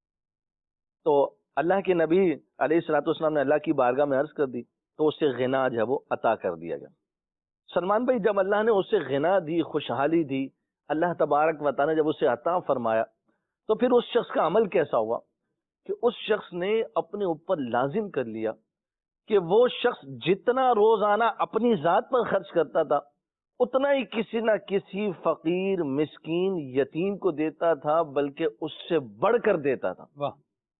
تو اللہ کے نبی علیہ الصلوۃ والسلام نے اللہ کی بارگاہ میں عرض کر دی تو اسے غنا جو ہے وہ عطا کر دیا گیا. سلمان بھائی جب اللہ نے اسے غنا دی، خوشحالی دی، اللہ تبارک و تعالی نے جب اسے عطا فرمایا تو پھر اس شخص کا عمل کیسا ہوا کہ اس شخص نے اپنے اوپر لازم کر لیا کہ وہ شخص جتنا روزانہ اپنی ذات پر خرچ کرتا تھا اتنا ہی کسی نہ کسی فقیر، مسکین، یتیم کو دیتا تھا، بلکہ اس سے بڑھ کر دیتا تھا. واہ.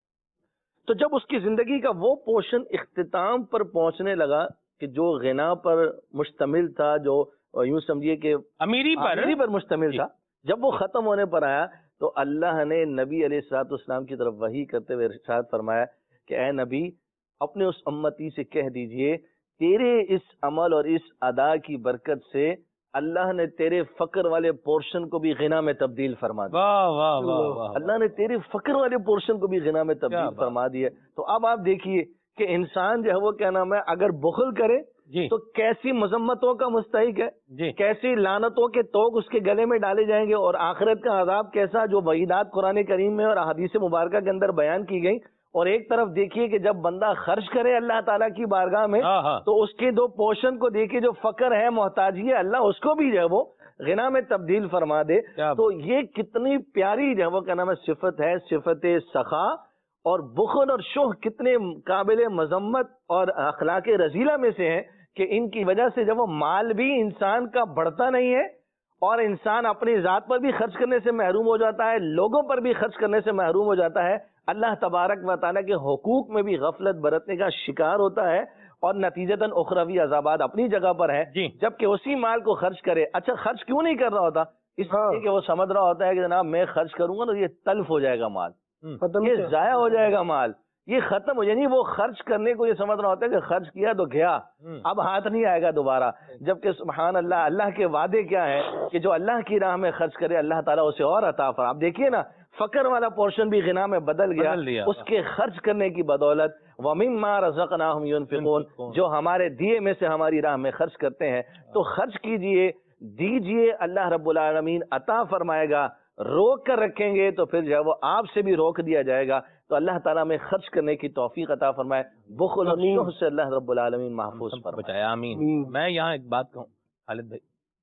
تو جب اس کی زندگی کا وہ پورشن اختتام پر پہنچنے لگا کہ جو غنا پر مشتمل تھا، جو یوں سمجھیے کہ امیری پر امیری پر مشتمل تھا، جب وہ ختم ہونے پر آیا تو اللہ نے نبی علیہ الصلوۃ والسلام کی طرف وحی کرتے ہوئے ارشاد فرمایا کہ اے نبی اپنے اس امتی سے کہہ دیجئے تیرے اس عمل اور اس ادا کی برکت سے اللہ نے تیرے فقر والے پورشن کو بھی غنا میں تبدیل فرما دیا. واہ واہ واہ. اللہ نے تیرے فقر والے پورشن کو بھی غنا میں تبدیل فرما دیا. تو اب آپ دیکھیے کہ انسان جو ہے وہ کیا نام ہے اگر بخل کرے جی. تو کیسی مذمتوں کا مستحق ہے جی. کیسی لعنتوں کے توق اس کے گلے میں ڈالے جائیں گے، اور آخرت کا عذاب کیسا، جو وعیدات قرآن کریم میں اور احادیث مبارکہ کے اندر بیان کی گئی. اور ایک طرف دیکھیے کہ جب بندہ خرچ کرے اللہ تعالیٰ کی بارگاہ میں تو اس کے دو پورشن کو دیکھیے، جو فقر ہے، محتاجی ہے، اللہ اس کو بھی جو ہے وہ غنا میں تبدیل فرما دے. تو یہ کتنی پیاری جو ہے وہ کیا نام ہے صفت ہے، صفت سخا. اور بخل اور شح کتنے قابل مذمت اور اخلاق رذیلہ میں سے ہیں کہ ان کی وجہ سے جب وہ مال بھی انسان کا بڑھتا نہیں ہے اور انسان اپنی ذات پر بھی خرچ کرنے سے محروم ہو جاتا ہے، لوگوں پر بھی خرچ کرنے سے محروم ہو جاتا ہے، اللہ تبارک و تعالیٰ کے حقوق میں بھی غفلت برتنے کا شکار ہوتا ہے، اور نتیجتاً اخروی عذابات اپنی جگہ پر ہے. جی. جبکہ اسی مال کو خرچ کرے. اچھا خرچ کیوں نہیں کر رہا ہوتا؟ اس لیے کہ وہ سمجھ رہا ہوتا ہے کہ جناب میں خرچ کروں گا تو یہ تلف ہو جائے گا مال، یہ ضائع ہو جائے گا مال، یہ ختم ہو، یعنی وہ خرچ کرنے کو یہ سمجھ رہا ہوتا ہے کہ خرچ کیا تو گیا، اب ہاتھ نہیں آئے گا دوبارہ. جبکہ سبحان اللہ، اللہ کے وعدے کیا ہے کہ جو اللہ کی راہ میں خرچ کرے اللہ تعالیٰ اسے اور عطا فرمائے. آپ دیکھیے نا فقر والا پورشن بھی غنا میں بدل گیا اس کے خرچ کرنے کی بدولت. وَمِمَّا رَزَقْنَاهُمْ يُنْفِقُونَ، جو ہمارے دیے میں سے ہماری راہ میں خرچ کرتے ہیں تو خرچ کیجئے، دیجئے، اللہ رب العالمین عطا فرمائے گا. روک کر رکھیں گے تو پھر جو ہے وہ آپ سے بھی روک دیا جائے گا. تو اللہ تعالیٰ میں خرچ کرنے کی توفیق عطا فرمائے، بخل اور شح سے اللہ رب العالمین محفوظ فرمائے. آمین. میں یہاں ایک بات کہوں خالد بھائی،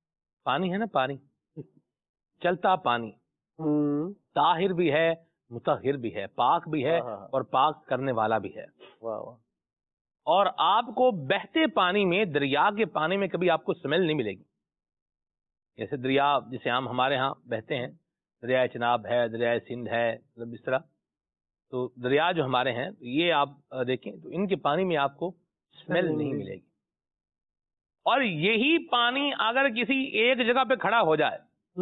پانی ہے نا، پانی چلتا پانی طاہر بھی ہے، مطہر بھی ہے، پاک بھی ہے اور پاک کرنے والا بھی ہے. اور آپ کو بہتے پانی میں، دریا کے پانی میں کبھی آپ کو سمیل نہیں ملے گی. جیسے دریا جسے ہم ہمارے ہاں بہتے ہیں، دریائے چناب ہے، دریائے سندھ ہے، مطلب اس طرح تو دریا جو ہمارے ہیں یہ آپ دیکھیں تو ان کے پانی میں آپ کو سمیل نہیں ملے گی. اور یہی پانی اگر کسی ایک جگہ پہ کھڑا ہو جائے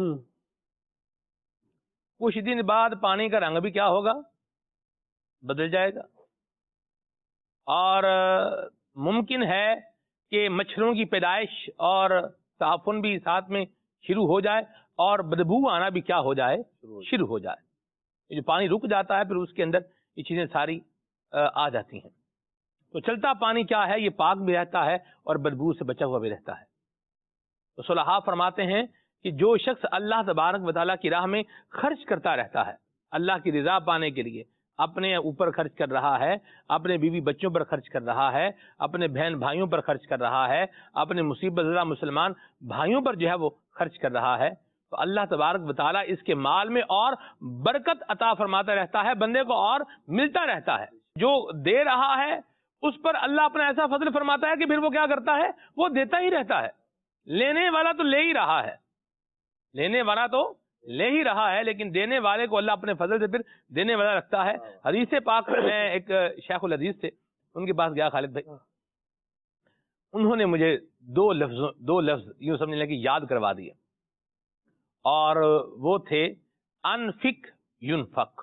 کچھ دن بعد پانی کا رنگ بھی کیا ہوگا، بدل جائے گا. اور ممکن ہے کہ مچھروں کی پیدائش اور تعفن بھی ساتھ میں شروع ہو جائے اور بدبو آنا بھی کیا ہو جائے، شروع ہو جائے. جو پانی رک جاتا ہے پھر اس کے اندر یہ چیزیں ساری آ جاتی ہیں. تو چلتا پانی کیا ہے، یہ پاک بھی رہتا ہے اور بدبو سے بچا ہوا بھی رہتا ہے. تو صلحاء فرماتے ہیں کہ جو شخص اللہ تبارک و تعالیٰ کی راہ میں خرچ کرتا رہتا ہے، اللہ کی رضا پانے کے لیے اپنے اوپر خرچ کر رہا ہے، اپنے بیوی بچوں پر خرچ کر رہا ہے، اپنے بہن بھائیوں پر خرچ کر رہا ہے، اپنے مصیبت زدہ مسلمان بھائیوں پر جو ہے وہ خرچ کر رہا ہے، تو اللہ تبارک و تعالیٰ اس کے مال میں اور برکت عطا فرماتا رہتا ہے، بندے کو اور ملتا رہتا ہے. جو دے رہا ہے اس پر اللہ اپنا ایسا فضل فرماتا ہے کہ پھر وہ کیا کرتا ہے، وہ دیتا ہی رہتا ہے. لینے والا تو لے ہی رہا ہے، لینے والا تو لے ہی رہا ہے، لیکن دینے والے کو اللہ اپنے فضل سے پھر دینے والا رکھتا ہے. حدیث پاک میں ایک شیخ الحدیث تھے، ان کے پاس گیا خالد بھائی، انہوں نے مجھے دو لفظ دو لفظ یوں سمجھنے لگے یاد کروا دیے، اور وہ تھے انفق ینفق.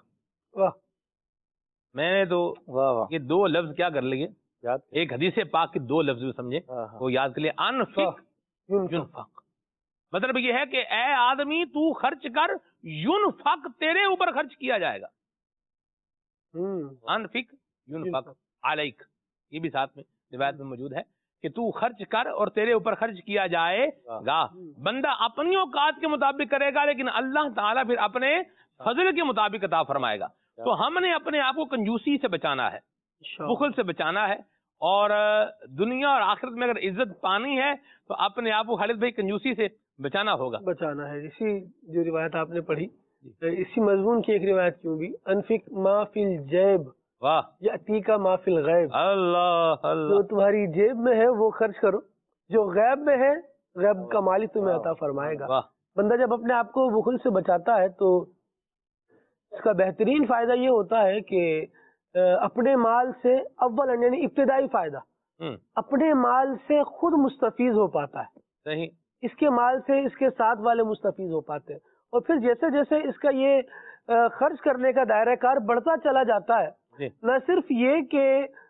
میں نے تو یہ دو لفظ کیا کر لیے، ایک حدیث پاک کے دو لفظ سمجھے وہ یاد کر لیے، انفق ینفق. مطلب یہ ہے کہ اے آدمی تو خرچ کر، ینفق تیرے اوپر خرچ کیا جائے گا. انفق ینفق علیک، یہ بھی ساتھ میں روایت میں موجود ہے کہ تو خرچ کر اور تیرے اوپر خرچ کیا جائے گا. بندہ اپنی اوقات کے مطابق کرے گا لیکن اللہ تعالیٰ پھر اپنے فضل کے مطابق عطا فرمائے گا. تو ہم نے اپنے آپ کو کنجوسی سے بچانا ہے، بخل سے بچانا ہے، اور دنیا اور آخرت میں اگر عزت پانی ہے تو اپنے آپ کو خالد بھائی کنجوسی سے بچانا ہوگا، بچانا ہے. اسی جو روایت آپ نے پڑھی اسی مضمون کی ایک روایت کیوں بھی، انفق ما فی الجیب واہ یأتیکا ما فی الغیب، اللہ اللہ، جو تمہاری جیب میں ہے وہ خرچ کرو، جو غیب میں ہے غیب کا مالک تمہیں عطا فرمائے گا. بندہ جب اپنے آپ کو بخل سے بچاتا ہے تو اس کا بہترین فائدہ یہ ہوتا ہے کہ اپنے مال سے اول یعنی ابتدائی فائدہ اپنے مال سے خود مستفیض ہو پاتا ہے. صحیح. اس کے مال سے اس کے ساتھ والے مستفیض ہو پاتے ہیں، اور پھر جیسے جیسے اس کا یہ خرچ کرنے کا دائرہ کار بڑھتا چلا جاتا ہے، نہ صرف یہ کہ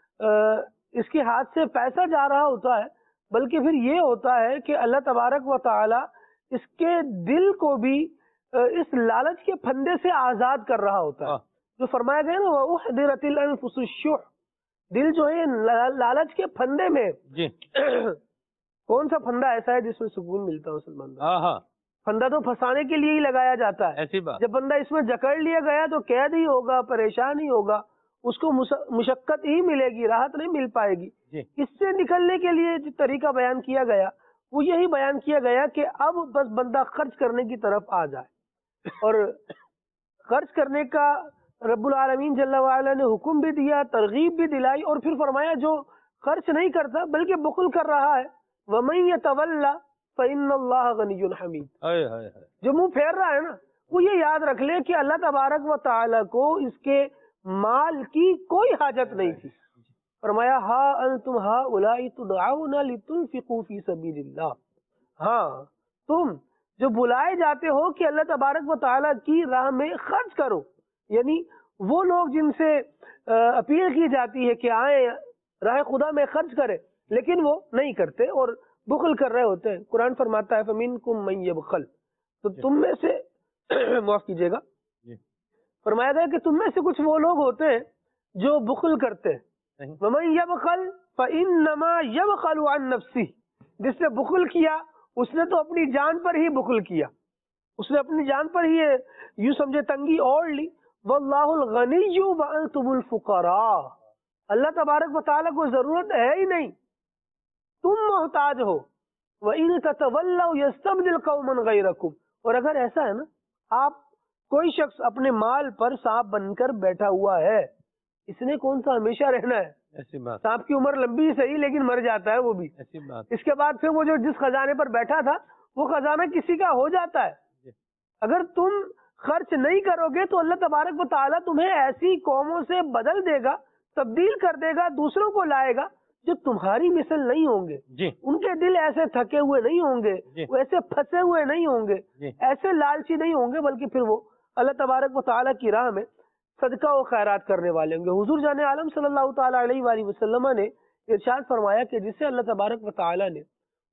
اس کے ہاتھ سے پیسہ جا رہا ہوتا ہے بلکہ پھر یہ ہوتا ہے کہ اللہ تبارک و تعالی اس کے دل کو بھی اس لالچ کے پھندے سے آزاد کر رہا ہوتا ہے. جو فرمایا گیا نا وَأُحْضِرَتِ الْأَنفُسُ الشُّحَّ، دل جو ہے لالچ کے پھندے میں جی کون سا پھندا ایسا ہے جس میں سکون ملتا ہے مسلمان؟ پھندا تو پھنسانے کے لیے ہی لگایا جاتا ہے. ایسی بات. جب بندہ اس میں جکڑ لیا گیا تو قید ہی ہوگا، پریشان ہی ہوگا، اس کو مشقت ہی ملے گی، راحت نہیں مل پائے گی. اس سے نکلنے کے لیے جو طریقہ بیان کیا گیا وہ یہی بیان کیا گیا کہ اب بس بندہ خرچ کرنے کی طرف آ جائے، اور خرچ کرنے کا رب العالمین جل وعلا نے حکم بھی دیا، ترغیب بھی دلائی، اور پھر فرمایا جو خرچ نہیں کرتا بلکہ بخل کر رہا ہے وَمَن يَتَوَلَّ فَإِنَّ اللَّهَ غَنِيٌّ حَمِيدٌ، جو منہ پھیر رہا ہے نا وہ یہ یاد رکھ لے کہ اللہ تبارک و تعالی کو اس کے مال کی کوئی حاجت نہیں تھی. فرمایا ہا انتم ہؤلاء تدعون لتنفقوا فی سبیل اللہ، ہاں تم جو بلائے جاتے ہو کہ اللہ تبارک و تعالی کی راہ میں خرچ کرو، یعنی وہ لوگ جن سے اپیل کی جاتی ہے کہ آئیں راہ خدا میں خرچ کرے لیکن وہ نہیں کرتے اور بخل کر رہے ہوتے ہیں. قرآن فرماتا ہے فَمِنْكُمْ مَنْ يَبْخَلْ، تو تم میں سے معاف کیجیے گا، فرمایا گیا کہ تم میں سے کچھ وہ لوگ ہوتے ہیں جو بخل کرتے ہیں. وَمَنْ يَبْخَلْ فَإِنَّمَا يَبْخَلُ عَنْ نَفْسِهِ، جس نے بخل کیا اس نے تو اپنی جان پر ہی بخل کیا، اس نے اپنی جان پر ہی یوں سمجھے تنگی اوڑھ لی. وَاللَّهُ الْغَنِيُّ وَأَنْتُمُ الْفُقَرَاءُ، اللہ تبارک و تعالیٰ کو ضرورت ہے ہی نہیں، تم محتاج ہو، وَإِن تَتَوَلَّوْا يَسْتَبْدِلْ قَوْمًا غَيْرَكُمْ، اور اگر ایسا ہے نا آپ کوئی شخص اپنے مال پر سانپ بن کر بیٹھا ہوا ہے، اس نے کون سا ہمیشہ رہنا ہے؟ ایسی بات، سانپ کی عمر لمبی صحیح لیکن مر جاتا ہے وہ بھی، ایسی بات، اس کے بعد پھر وہ جو جس خزانے پر بیٹھا تھا وہ خزانہ کسی کا ہو جاتا ہے۔ اگر تم خرچ نہیں کرو گے تو اللہ تبارک و تعالیٰ تمہیں ایسی قوموں سے بدل دے گا، تبدیل کر دے گا، دوسروں کو لائے گا جو تمہاری مثل نہیں ہوں گے، جی ان کے دل ایسے تھکے ہوئے نہیں ہوں گے، جی، وہ ایسے پھنسے ہوئے نہیں ہوں گے، جی، ایسے لالچی نہیں ہوں گے، بلکہ پھر وہ اللہ تبارک و تعالیٰ کی راہ میں صدقہ و خیرات کرنے والے ہوں گے۔ حضور جان عالم صلی اللہ تعالیٰ علیہ وآلہ وسلم نے ارشاد فرمایا کہ جسے اللہ تبارک و تعالیٰ نے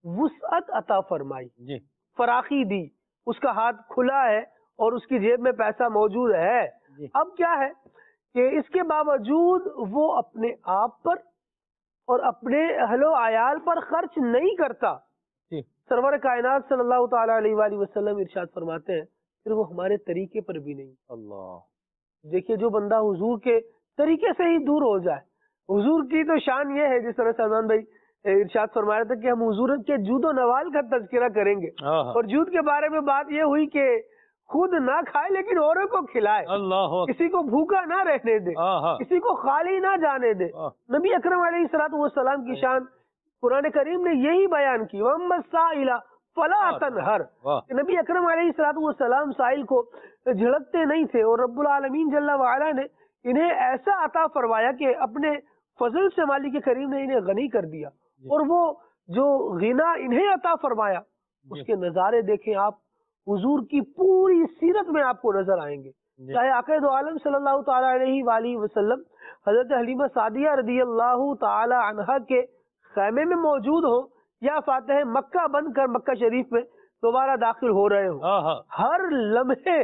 وسعت عطا فرمائی، جی، فراخی دی، اس کا ہاتھ کھلا ہے اور اس کی جیب میں پیسہ موجود ہے، جی، اب کیا ہے کہ اس کے باوجود وہ اپنے آپ پر اور اپنے اہل و عیال پر خرچ نہیں کرتا، جی، سرور کائنات صلی اللہ تعالیٰ علیہ وآلہ وسلم ارشاد فرماتے ہیں پھر وہ ہمارے طریقے پر بھی نہیں۔ اللہ، دیکھیے جو بندہ حضور کے طریقے سے ہی دور ہو جائے، حضور کی تو شان یہ ہے، جس طرح سلمان بھائی ارشاد فرمایا تھا کہ ہم حضور کے جود و نوال کا تذکرہ کریں گے، اور جود کے بارے میں بات یہ ہوئی کہ خود نہ کھائے لیکن اوروں کو کھلائے، اللہ، کسی کو بھوکا نہ رہنے دے، کسی کو خالی نہ جانے دے۔ نبی اکرم علیہ الصلوۃ والسلام کی شان قرآن کریم نے یہی بیان کی، وَأَمَّا السَّائِلَ فَلَا تَنْهَرْ، نبی اکرم علیہ الصلوۃ والسلام سائل کو جھڑکتے نہیں تھے، اور رب العالمین جل وعلا نے انہیں ایسا عطا فرمایا کہ اپنے فضل سے مالک کریم نے انہیں غنی کر دیا، اور وہ جو غنا انہیں عطا فرمایا اس کے نظارے دیکھیں آپ، حضور کی پوری سیرت میں آپ کو نظر آئیں گے، چاہے آقا دو عالم صلی اللہ تعالیٰ علیہ وآلہ وسلم حضرت حلیمہ سعدیہ رضی اللہ تعالی عنہا کے خیمے میں موجود ہو یا فاتح مکہ بن کر مکہ شریف میں دوبارہ داخل ہو رہے ہوں، ہر لمحے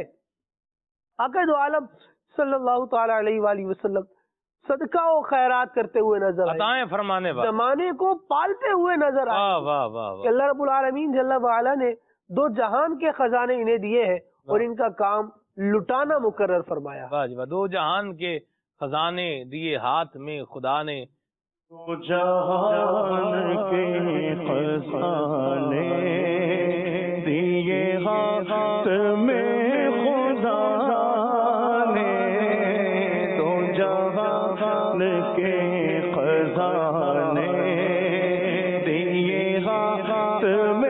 آقا دو عالم صلی اللہ تعالیٰ علیہ وآلہ وسلم صدقہ و خیرات کرتے ہوئے نظر آئے، فرمانے زمانے کو پالتے ہوئے نظر آئے کہ اللہ رب العالمین جل وعلا نے دو جہان کے خزانے انہیں دیے ہیں اور ان کا کام لٹانا مقرر فرمایا۔ دو جہان کے خزانے دیے ہاتھ میں خدا نے، دو جہان کے خزانے دیے ہاتھ میں خدا نے، دو جہان کے خزانے دیے ہاتھ میں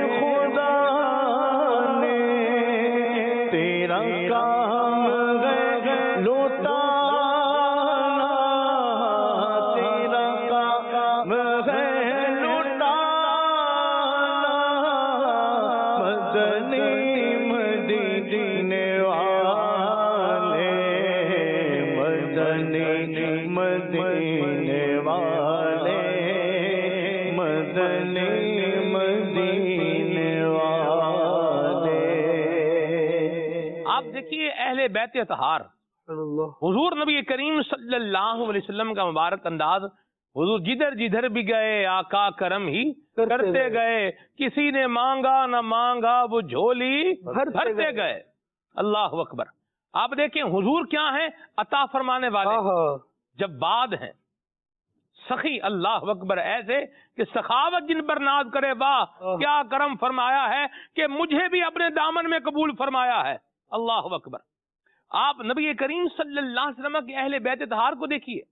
اہل بیت اطہار، حضور نبی کریم صلی اللہ علیہ وسلم کا مبارک انداز، حضور جدھر جدھر بھی گئے آقا کرم ہی کرتے گئے، کسی نے مانگا نہ مانگا وہ جھولی بھرتے گئے۔ اللہ اکبر۔ آپ دیکھیں حضور کیا ہیں؟ عطا فرمانے والے، جب بعد ہیں سخی، اللہ اکبر، ایسے کہ سخاوت جن پر ناز کرے، واہ کیا کرم فرمایا ہے کہ مجھے بھی اپنے دامن میں قبول فرمایا ہے۔ اللہ اکبر۔ آپ نبی کریم صلی اللہ علیہ وسلم کے اہل بیت اطہار کو دیکھیے،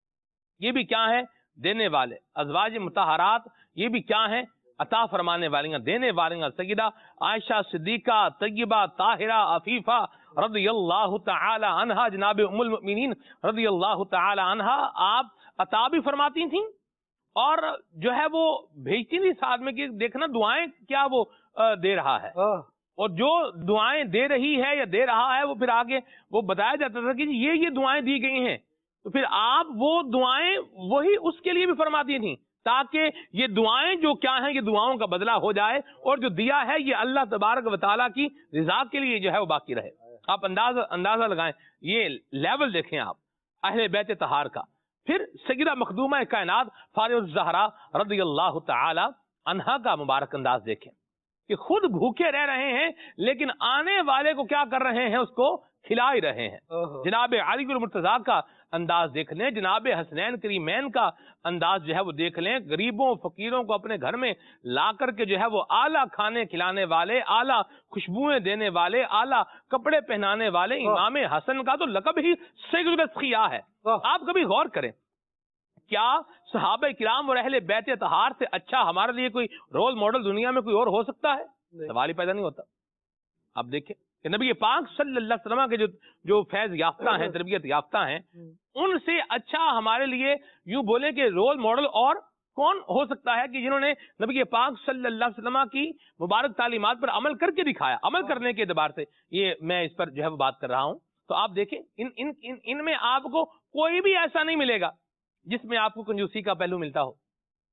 یہ بھی کیا ہیں؟ دینے والے، ازواج مطہرات، یہ بھی کیا ہیں؟ عطا فرمانے والیاں، دینے والیاں، سیدہ عائشہ صدیقہ طیبہ طاہرہ عفیفہ رضی اللہ تعالی عنہا، جناب ام المؤمنین رضی اللہ تعالی عنہا، آپ عطا بھی فرماتی تھیں اور جو ہے وہ بھیجتی تھی ساتھ میں کہ دیکھنا دعائیں کیا وہ دے رہا ہے، اور جو دعائیں دے رہی ہے یا دے رہا ہے وہ پھر آگے وہ بتایا جاتا تھا کہ یہ یہ دعائیں دی گئی ہیں، تو پھر آپ وہ دعائیں وہی اس کے لیے بھی فرماتی تھیں تاکہ یہ دعائیں جو کیا ہیں یہ دعاؤں کا بدلہ ہو جائے، اور جو دیا ہے یہ اللہ تبارک و تعالیٰ کی رضا کے لیے جو ہے وہ باقی رہے۔ آپ اندازہ اندازہ لگائیں، یہ لیول دیکھیں آپ اہل بیت طہار کا۔ پھر سیدہ مخدومہ کائنات فاطمہ الزہرا رضی اللہ تعالی عنہا کا مبارک انداز دیکھیں کہ خود بھوکے رہ رہے ہیں لیکن آنے والے کو کیا کر رہے ہیں؟ اس کو کھلا ہی رہے ہیں۔ جناب علی المرتضیٰ کا انداز دیکھ لیں، جناب حسنین کریمین کا انداز جو ہے وہ دیکھ لیں، غریبوں فقیروں کو اپنے گھر میں لا کر کے جو ہے وہ اعلیٰ کھانے کھلانے والے، اعلیٰ خوشبوئیں دینے والے، اعلیٰ کپڑے پہنانے والے امام حسن کا تو لقب ہی سید الاتقیاء ہے۔ آپ کبھی غور کریں، کیا صحابہ کرام اور اہل بیت اطہار سے اچھا ہمارے لیے کوئی رول ماڈل دنیا میں کوئی اور ہو سکتا ہے؟ سوال ہی پیدا نہیں ہوتا۔ آپ دیکھیں کہ نبی پاک صلی اللہ علیہ وسلم کے جو جو فیض یافتہ ہیں، تربیت یافتہ ہیں، ان سے اچھا ہمارے لیے یوں بولیں کہ رول ماڈل اور کون ہو سکتا ہے کہ جنہوں نے نبی پاک صلی اللہ علیہ وسلم کی مبارک تعلیمات پر عمل کر کے دکھایا، عمل کرنے کے اعتبار سے یہ میں اس پر جو ہے وہ بات کر رہا ہوں۔ تو آپ دیکھیں ان ان ان, ان میں آپ کو کوئی بھی ایسا نہیں ملے گا جس میں آپ کو کنجوسی کا پہلو ملتا ہو،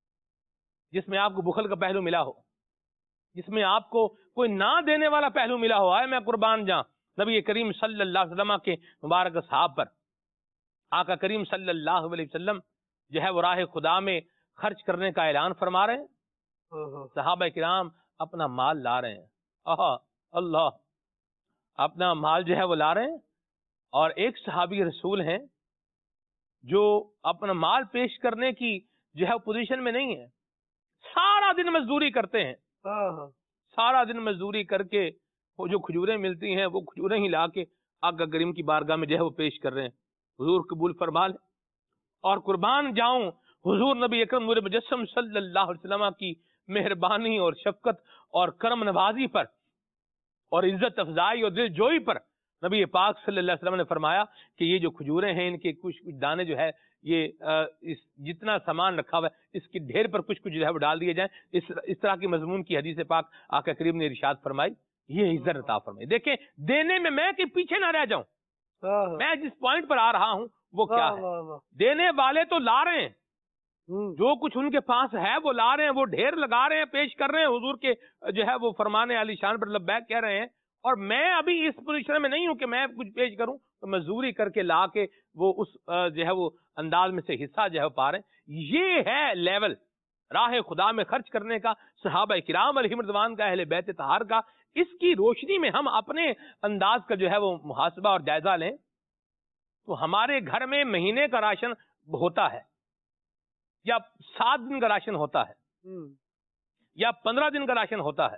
جس میں آپ کو بخل کا پہلو ملا ہو، جس میں آپ کو کوئی نہ دینے والا پہلو ملا ہو۔ آئے میں قربان جاں نبی کریم صلی اللہ علیہ وسلم کے مبارک اصحاب پر۔ آقا کریم صلی اللہ علیہ وسلم جو ہے وہ راہ خدا میں خرچ کرنے کا اعلان فرما رہے ہیں، صحابہ کرام اپنا مال لا رہے ہیں، آہا اللہ، اپنا مال جو ہے وہ لا رہے ہیں، اور ایک صحابی رسول ہیں جو اپنا مال پیش کرنے کی جو ہے پوزیشن میں نہیں ہے، سارا دن مزدوری کرتے ہیں، سارا دن مزدوری کر کے وہ جو کھجوریں ملتی ہیں وہ کھجوریں ہی لا کے آقا کریم کی بارگاہ میں جو ہے وہ پیش کر رہے ہیں، حضور قبول فرما لیں۔ اور قربان جاؤں حضور نبی اکرم نور مجسم صلی اللہ علیہ وسلم کی مہربانی اور شفقت اور کرم نوازی پر اور عزت افزائی اور دل جوئی پر نبی پاک صلی اللہ علیہ وسلم نے فرمایا کہ یہ جو کھجوریں ہیں ان کے کچھ کچھ دانے جو ہے یہ اس جتنا سامان رکھا ہوا ہے اس کے ڈھیر پر کچھ کچھ جو ہے وہ ڈال دیے جائیں۔ اس اس طرح کی مضمون کی حدیث پاک آقا کریم نے ارشاد فرمائی، یہ عزت عطا فرمائی۔ دیکھیں دینے میں میں کہ پیچھے نہ رہ جاؤں، میں جس پوائنٹ پر آ رہا ہوں وہ کیا ہے، دینے والے تو لا رہے ہیں، جو کچھ ان کے پاس ہے وہ لا رہے ہیں، وہ ڈھیر لگا رہے ہیں، پیش کر رہے ہیں، حضور کے جو ہے وہ فرمانے علی شان پر لبیک کہہ رہے ہیں، اور میں ابھی اس پوزیشن میں نہیں ہوں کہ میں کچھ پیش کروں، تو مزدوری کر کے لا کے وہ اس جو ہے وہ انداز میں سے حصہ جو ہے پا رہے ہیں۔ یہ ہے لیول راہ خدا میں خرچ کرنے کا، صحابہ کرام علیہم رضوان کا، اہل بیت طہار کا۔ اس کی روشنی میں ہم اپنے انداز کا جو ہے وہ محاسبہ اور جائزہ لیں تو ہمارے گھر میں مہینے کا راشن ہوتا ہے، یا سات دن کا راشن ہوتا ہے، یا پندرہ دن کا راشن ہوتا ہے،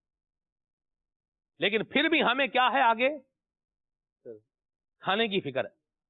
لیکن پھر بھی ہمیں کیا ہے آگے کھانے کی فکر ہے۔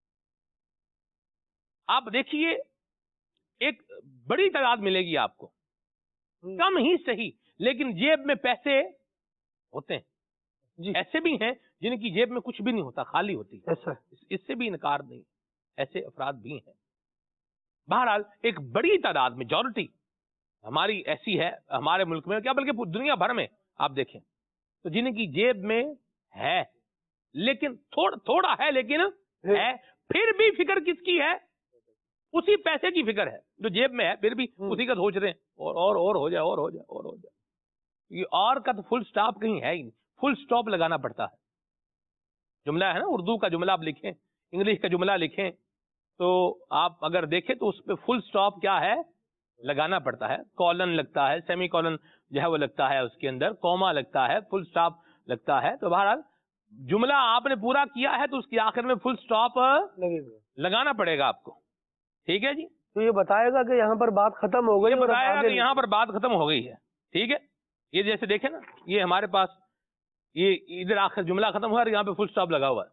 آپ دیکھیے ایک بڑی تعداد ملے گی آپ کو، کم ہی صحیح، لیکن جیب میں پیسے ہوتے ہیں، جی ایسے بھی ہیں جن کی جیب میں کچھ بھی نہیں ہوتا، خالی ہوتی ہے، اس سے بھی انکار نہیں، ایسے افراد بھی ہیں۔ بہرحال ایک بڑی تعداد میجورٹی ہماری ایسی ہے ہمارے ملک میں، کیا بلکہ دنیا بھر میں آپ دیکھیں تو جن کی جیب میں ہے لیکن تھوڑا تھوڑا ہے لیکن ہے، پھر بھی فکر کس کی ہے؟ اسی پیسے کی فکر ہے جو جیب میں ہے، پھر بھی اسی کا سوچ رہے ہیں اور اور اور ہو جائے اور ہو جائے اور ہو جائے۔ یہ اور کا تو فل سٹاپ کہیں ہے ہی نہیں، فل سٹاپ لگانا پڑتا ہے۔ جملہ ہے نا، اردو کا جملہ آپ لکھیں، انگلش کا جملہ لکھیں تو آپ اگر دیکھیں تو اس پہ فل سٹاپ کیا ہے لگانا پڑتا ہے، کولن لگتا ہے، سیمی کولن جو ہے وہ لگتا ہے، اس کے اندر کوما لگتا ہے، فل سٹاپ لگتا ہے۔ تو بہرحال جملہ آپ نے پورا کیا ہے تو اس کے آخر میں فل سٹاپ لگانا پڑے گا آپ کو، ٹھیک ہے جی؟ تو یہ بتائے گا کہ یہاں پر بات ختم ہو گئی، یہ بتائے گا کہ یہاں پر بات ختم ہو گئی ہے، ٹھیک ہے؟ یہ جیسے دیکھیں نا، یہ ہمارے پاس یہ ادھر آخر جملہ ختم ہوا اور یہاں پہ فل سٹاپ لگا ہوا ہے۔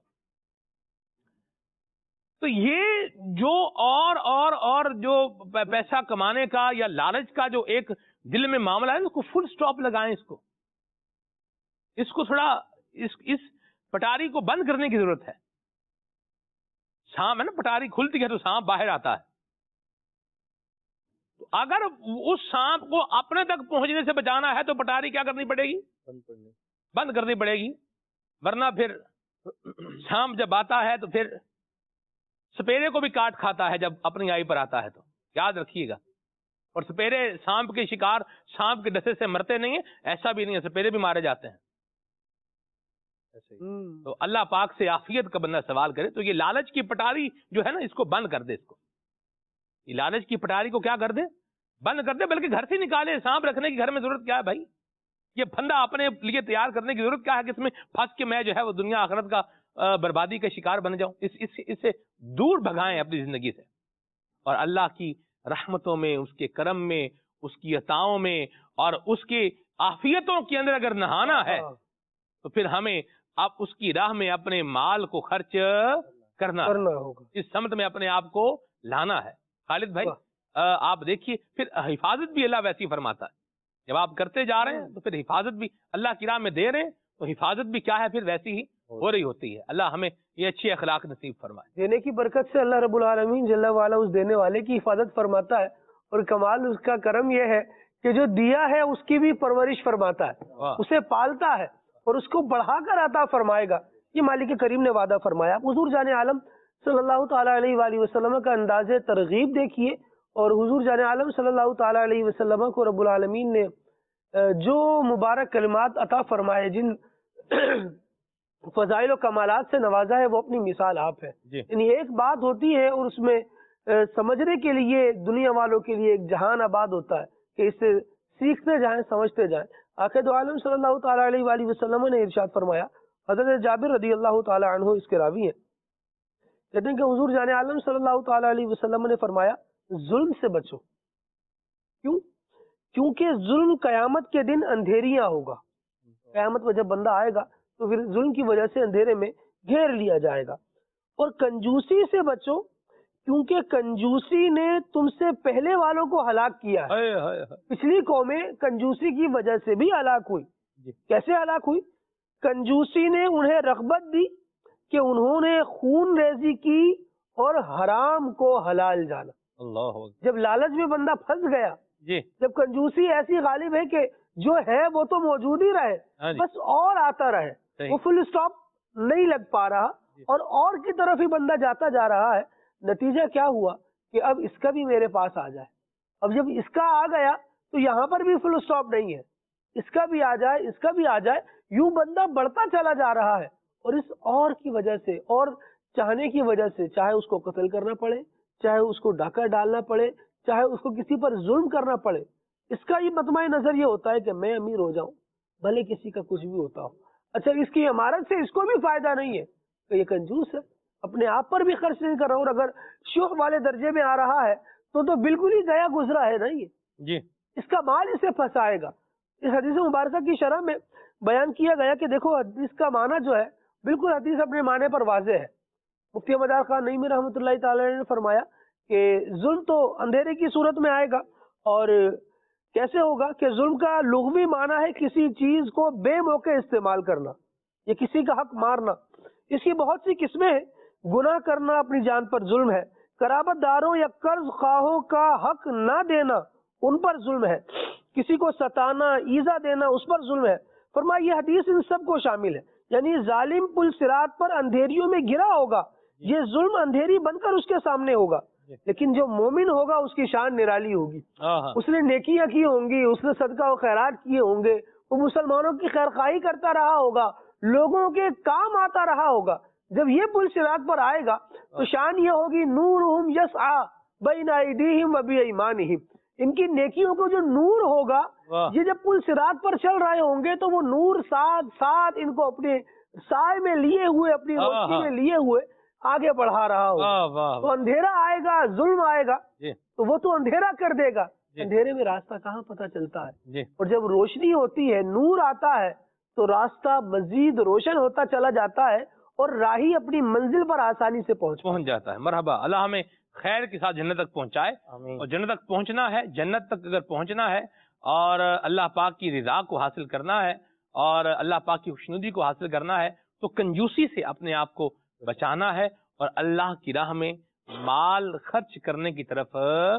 تو یہ جو اور اور اور جو پیسہ کمانے کا یا لالچ کا جو ایک دل میں معاملہ ہے، اس کو فل سٹاپ لگائیں، اس کو اس کو تھوڑا اس اس پٹاری کو بند کرنے کی ضرورت ہے۔ سانپ ہے نا، پٹاری کھلتی ہے تو سانپ باہر آتا ہے، تو اگر اس سانپ کو اپنے تک پہنچنے سے بچانا ہے تو پٹاری کیا کرنی پڑے گی؟ بند کرنی پڑے گی، ورنہ پھر سانپ جب آتا ہے تو پھر سپیرے کو بھی کاٹ کھاتا ہے جب اپنی آئی پر آتا ہے، تو یاد رکھیے گا۔ اور سپیرے سانپ کے شکار سانپ کے ڈسے سے مرتے نہیں ہیں، ایسا بھی نہیں ہے، سپیرے بھی مارے جاتے ہیں۔ تو اللہ پاک سے عافیت کا بندہ سوال کرے تو یہ لالچ کی پٹاری جو ہے نا، اس کو بند کر دے، اس کو یہ لالچ کی پٹاری کو کیا کر دے؟ بند کر دے، بلکہ گھر سے نکالے۔ سانپ رکھنے کی گھر میں ضرورت کیا ہے بھائی؟ یہ پھندا اپنے لیے تیار کرنے کی ضرورت کیا ہے کہ اس میں پھنس کے میں جو ہے وہ دنیا آخرت کا بربادی کا شکار بن جاؤں. اس اس اسے دور بھگائیں اپنی زندگی سے, اور اللہ کی رحمتوں میں, اس کے کرم میں, اس کی عطاؤں میں اور اس کی عافیتوں کے اندر اگر نہانا ہے تو پھر ہمیں اب اس کی راہ میں اپنے مال کو خرچ کرنا ہوگا, اس سمت میں اپنے آپ کو لانا ہے. خالد بھائی آپ دیکھیے پھر حفاظت بھی اللہ ویسی فرماتا ہے. جب آپ کرتے جا رہے ہیں تو پھر حفاظت بھی اللہ کی راہ میں دے رہے ہیں تو حفاظت بھی کیا ہے پھر ویسی ہی ہو رہی ہوتی ہے. اللہ ہمیں یہ اچھی اخلاق نصیب فرمائے. دینے کی برکت سے اللہ رب العالمین جل وعلا اس دینے والے کی حفاظت فرماتا ہے, اور کمال اس کا کرم یہ ہے کہ جو دیا ہے اس کی بھی پرورش فرماتا ہے, اسے پالتا ہے اور اس کو بڑھا کر عطا فرمائے گا. یہ مالک کریم نے وعدہ فرمایا. حضور جان عالم صلی اللہ تعالیٰ علیہ وآلہ وسلم کا انداز ترغیب دیکھیے, اور حضور جان عالم صلی اللہ تعالیٰ علیہ وسلم کو رب العالمین نے جو مبارک کلمات عطا فرمائے, جن فضائل و کمالات سے نوازا ہے, وہ اپنی مثال آپ ہے. یعنی ایک بات ہوتی ہے اور اس میں سمجھنے کے لیے دنیا والوں کے لیے ایک جہان آباد ہوتا ہے کہ اس سے سیکھتے جائیں, سمجھتے جائیں. آخر دو عالم صلی اللہ تعالیٰ علیہ وآلہ وسلم نے ارشاد فرمایا, حضرت جابر رضی اللہ تعالیٰ عنہ اس کے راوی ہیں, کہتے ہیں کہ حضور جان عالم صلی اللہ تعالیٰ علیہ وسلم نے فرمایا ظلم سے بچو. کیوں؟ کیونکہ ظلم قیامت کے دن اندھیریاں ہوگا. قیامت میں جب بندہ آئے گا تو پھر ظلم کی وجہ سے اندھیرے میں گھیر لیا جائے گا. اور کنجوسی سے بچو, کیونکہ کنجوسی نے تم سے پہلے والوں کو ہلاک کیا ہے. پچھلی قومیں کنجوسی کی وجہ سے بھی ہلاک ہوئی. کیسے ہلاک ہوئی؟ کنجوسی نے انہیں رغبت دی کہ انہوں نے خون ریزی کی اور حرام کو حلال جانا. اللہ, جب لالچ میں بندہ پھنس گیا, جب کنجوسی ایسی غالب ہے کہ جو ہے وہ تو موجود ہی رہے, بس اور آتا رہے, وہ فل سٹاپ نہیں لگ پا رہا اور اور کی طرف ہی بندہ جاتا جا رہا ہے. نتیجہ کیا ہوا کہ اب اس کا بھی میرے پاس آ جائے. اب جب اس کا آ گیا تو یہاں پر بھی فل سٹاپ نہیں ہے, اس کا بھی آ جائے, اس کا بھی آ جائے, یوں بندہ بڑھتا چلا جا رہا ہے. اور اس اور کی وجہ سے, اور چاہنے کی وجہ سے, چاہے اس کو قتل کرنا پڑے, چاہے اس کو ڈاکہ ڈالنا پڑے, چاہے اس کو کسی پر ظلم کرنا پڑے, اس کا یہ مطمئن نظر یہ ہوتا ہے کہ میں امیر ہو جاؤں, بھلے کسی کا کچھ بھی ہوتا ہو. اچھا, اس کی عمارت سے اس کو بھی فائدہ نہیں ہے کہ یہ کنجوس ہے, اپنے آپ پر بھی خرچ نہیں کر رہا, اور اگر شوخ والے درجے میں آ رہا ہے تو تو بالکل ہی گیا گزرا ہے نا. یہ جی اس کا مال اسے پھنسائے گا. اس حدیث مبارکہ کی شرح میں بیان کیا گیا کہ دیکھو حدیث کا معنی جو ہے بالکل حدیث اپنے معنی پر واضح ہے. مفتی مدار خان نعیمی رحمۃ اللہ تعالی نے فرمایا کہ ظلم تو اندھیرے کی صورت میں آئے گا. اور کیسے ہوگا کہ ظلم کا لغوی معنی ہے کسی چیز کو بے موقع استعمال کرنا, یا کسی کا حق مارنا. اس کی بہت سی قسمیں ہیں. گناہ کرنا اپنی جان پر ظلم ہے, قرابت داروں یا قرض خواہوں کا حق نہ دینا ان پر ظلم ہے, کسی کو ستانا, ایذا دینا اس پر ظلم ہے. فرمایا یہ حدیث ان سب کو شامل ہے. یعنی ظالم پل صراط پر اندھیریوں میں گرا ہوگا, یہ ظلم اندھیری بن کر اس کے سامنے ہوگا, لیکن جو مومن ہوگا اس کی شان نرالی ہوگی. اس نے نیکیاں کی ہوں گی, اس نے صدقہ و خیرات کیے ہوں گے, وہ مسلمانوں کی خیر خواہی کرتا رہا ہوگا, لوگوں کے کام آتا رہا ہوگا. جب یہ پل صراط پر آئے گا تو شان یہ ہوگی نورہم یسعی بین ایدیہم و بایمانہم, ان کی نیکیوں کو جو نور ہوگا یہ جب پل صراط پر چل رہے ہوں گے تو وہ نور ساتھ ساتھ ان کو اپنے سائے میں لیے ہوئے, اپنی روشنی میں لیے ہوئے آگے بڑھا رہا ہوگا. تو اندھیرا آئے گا, ظلم آئے گا تو وہ تو اندھیرا کر دے گا. اندھیرے میں راستہ کہاں پتہ چلتا ہے, اور جب روشنی ہوتی ہے, نور آتا ہے, تو راستہ مزید روشن ہوتا چلا جاتا ہے اور راہی اپنی منزل پر آسانی سے پہنچ پہنچ جاتا ہے. مرحبا, اللہ ہمیں خیر کے ساتھ جنت تک پہنچائے. اور جنت تک پہنچنا ہے, جنت تک اگر پہنچنا ہے اور اللہ پاک کی رضا کو حاصل کرنا ہے اور اللہ پاک کی خوشنودی کو حاصل کرنا ہے, تو کنجوسی سے اپنے آپ کو بچانا ہے اور اللہ کی راہ میں مال خرچ کرنے کی طرف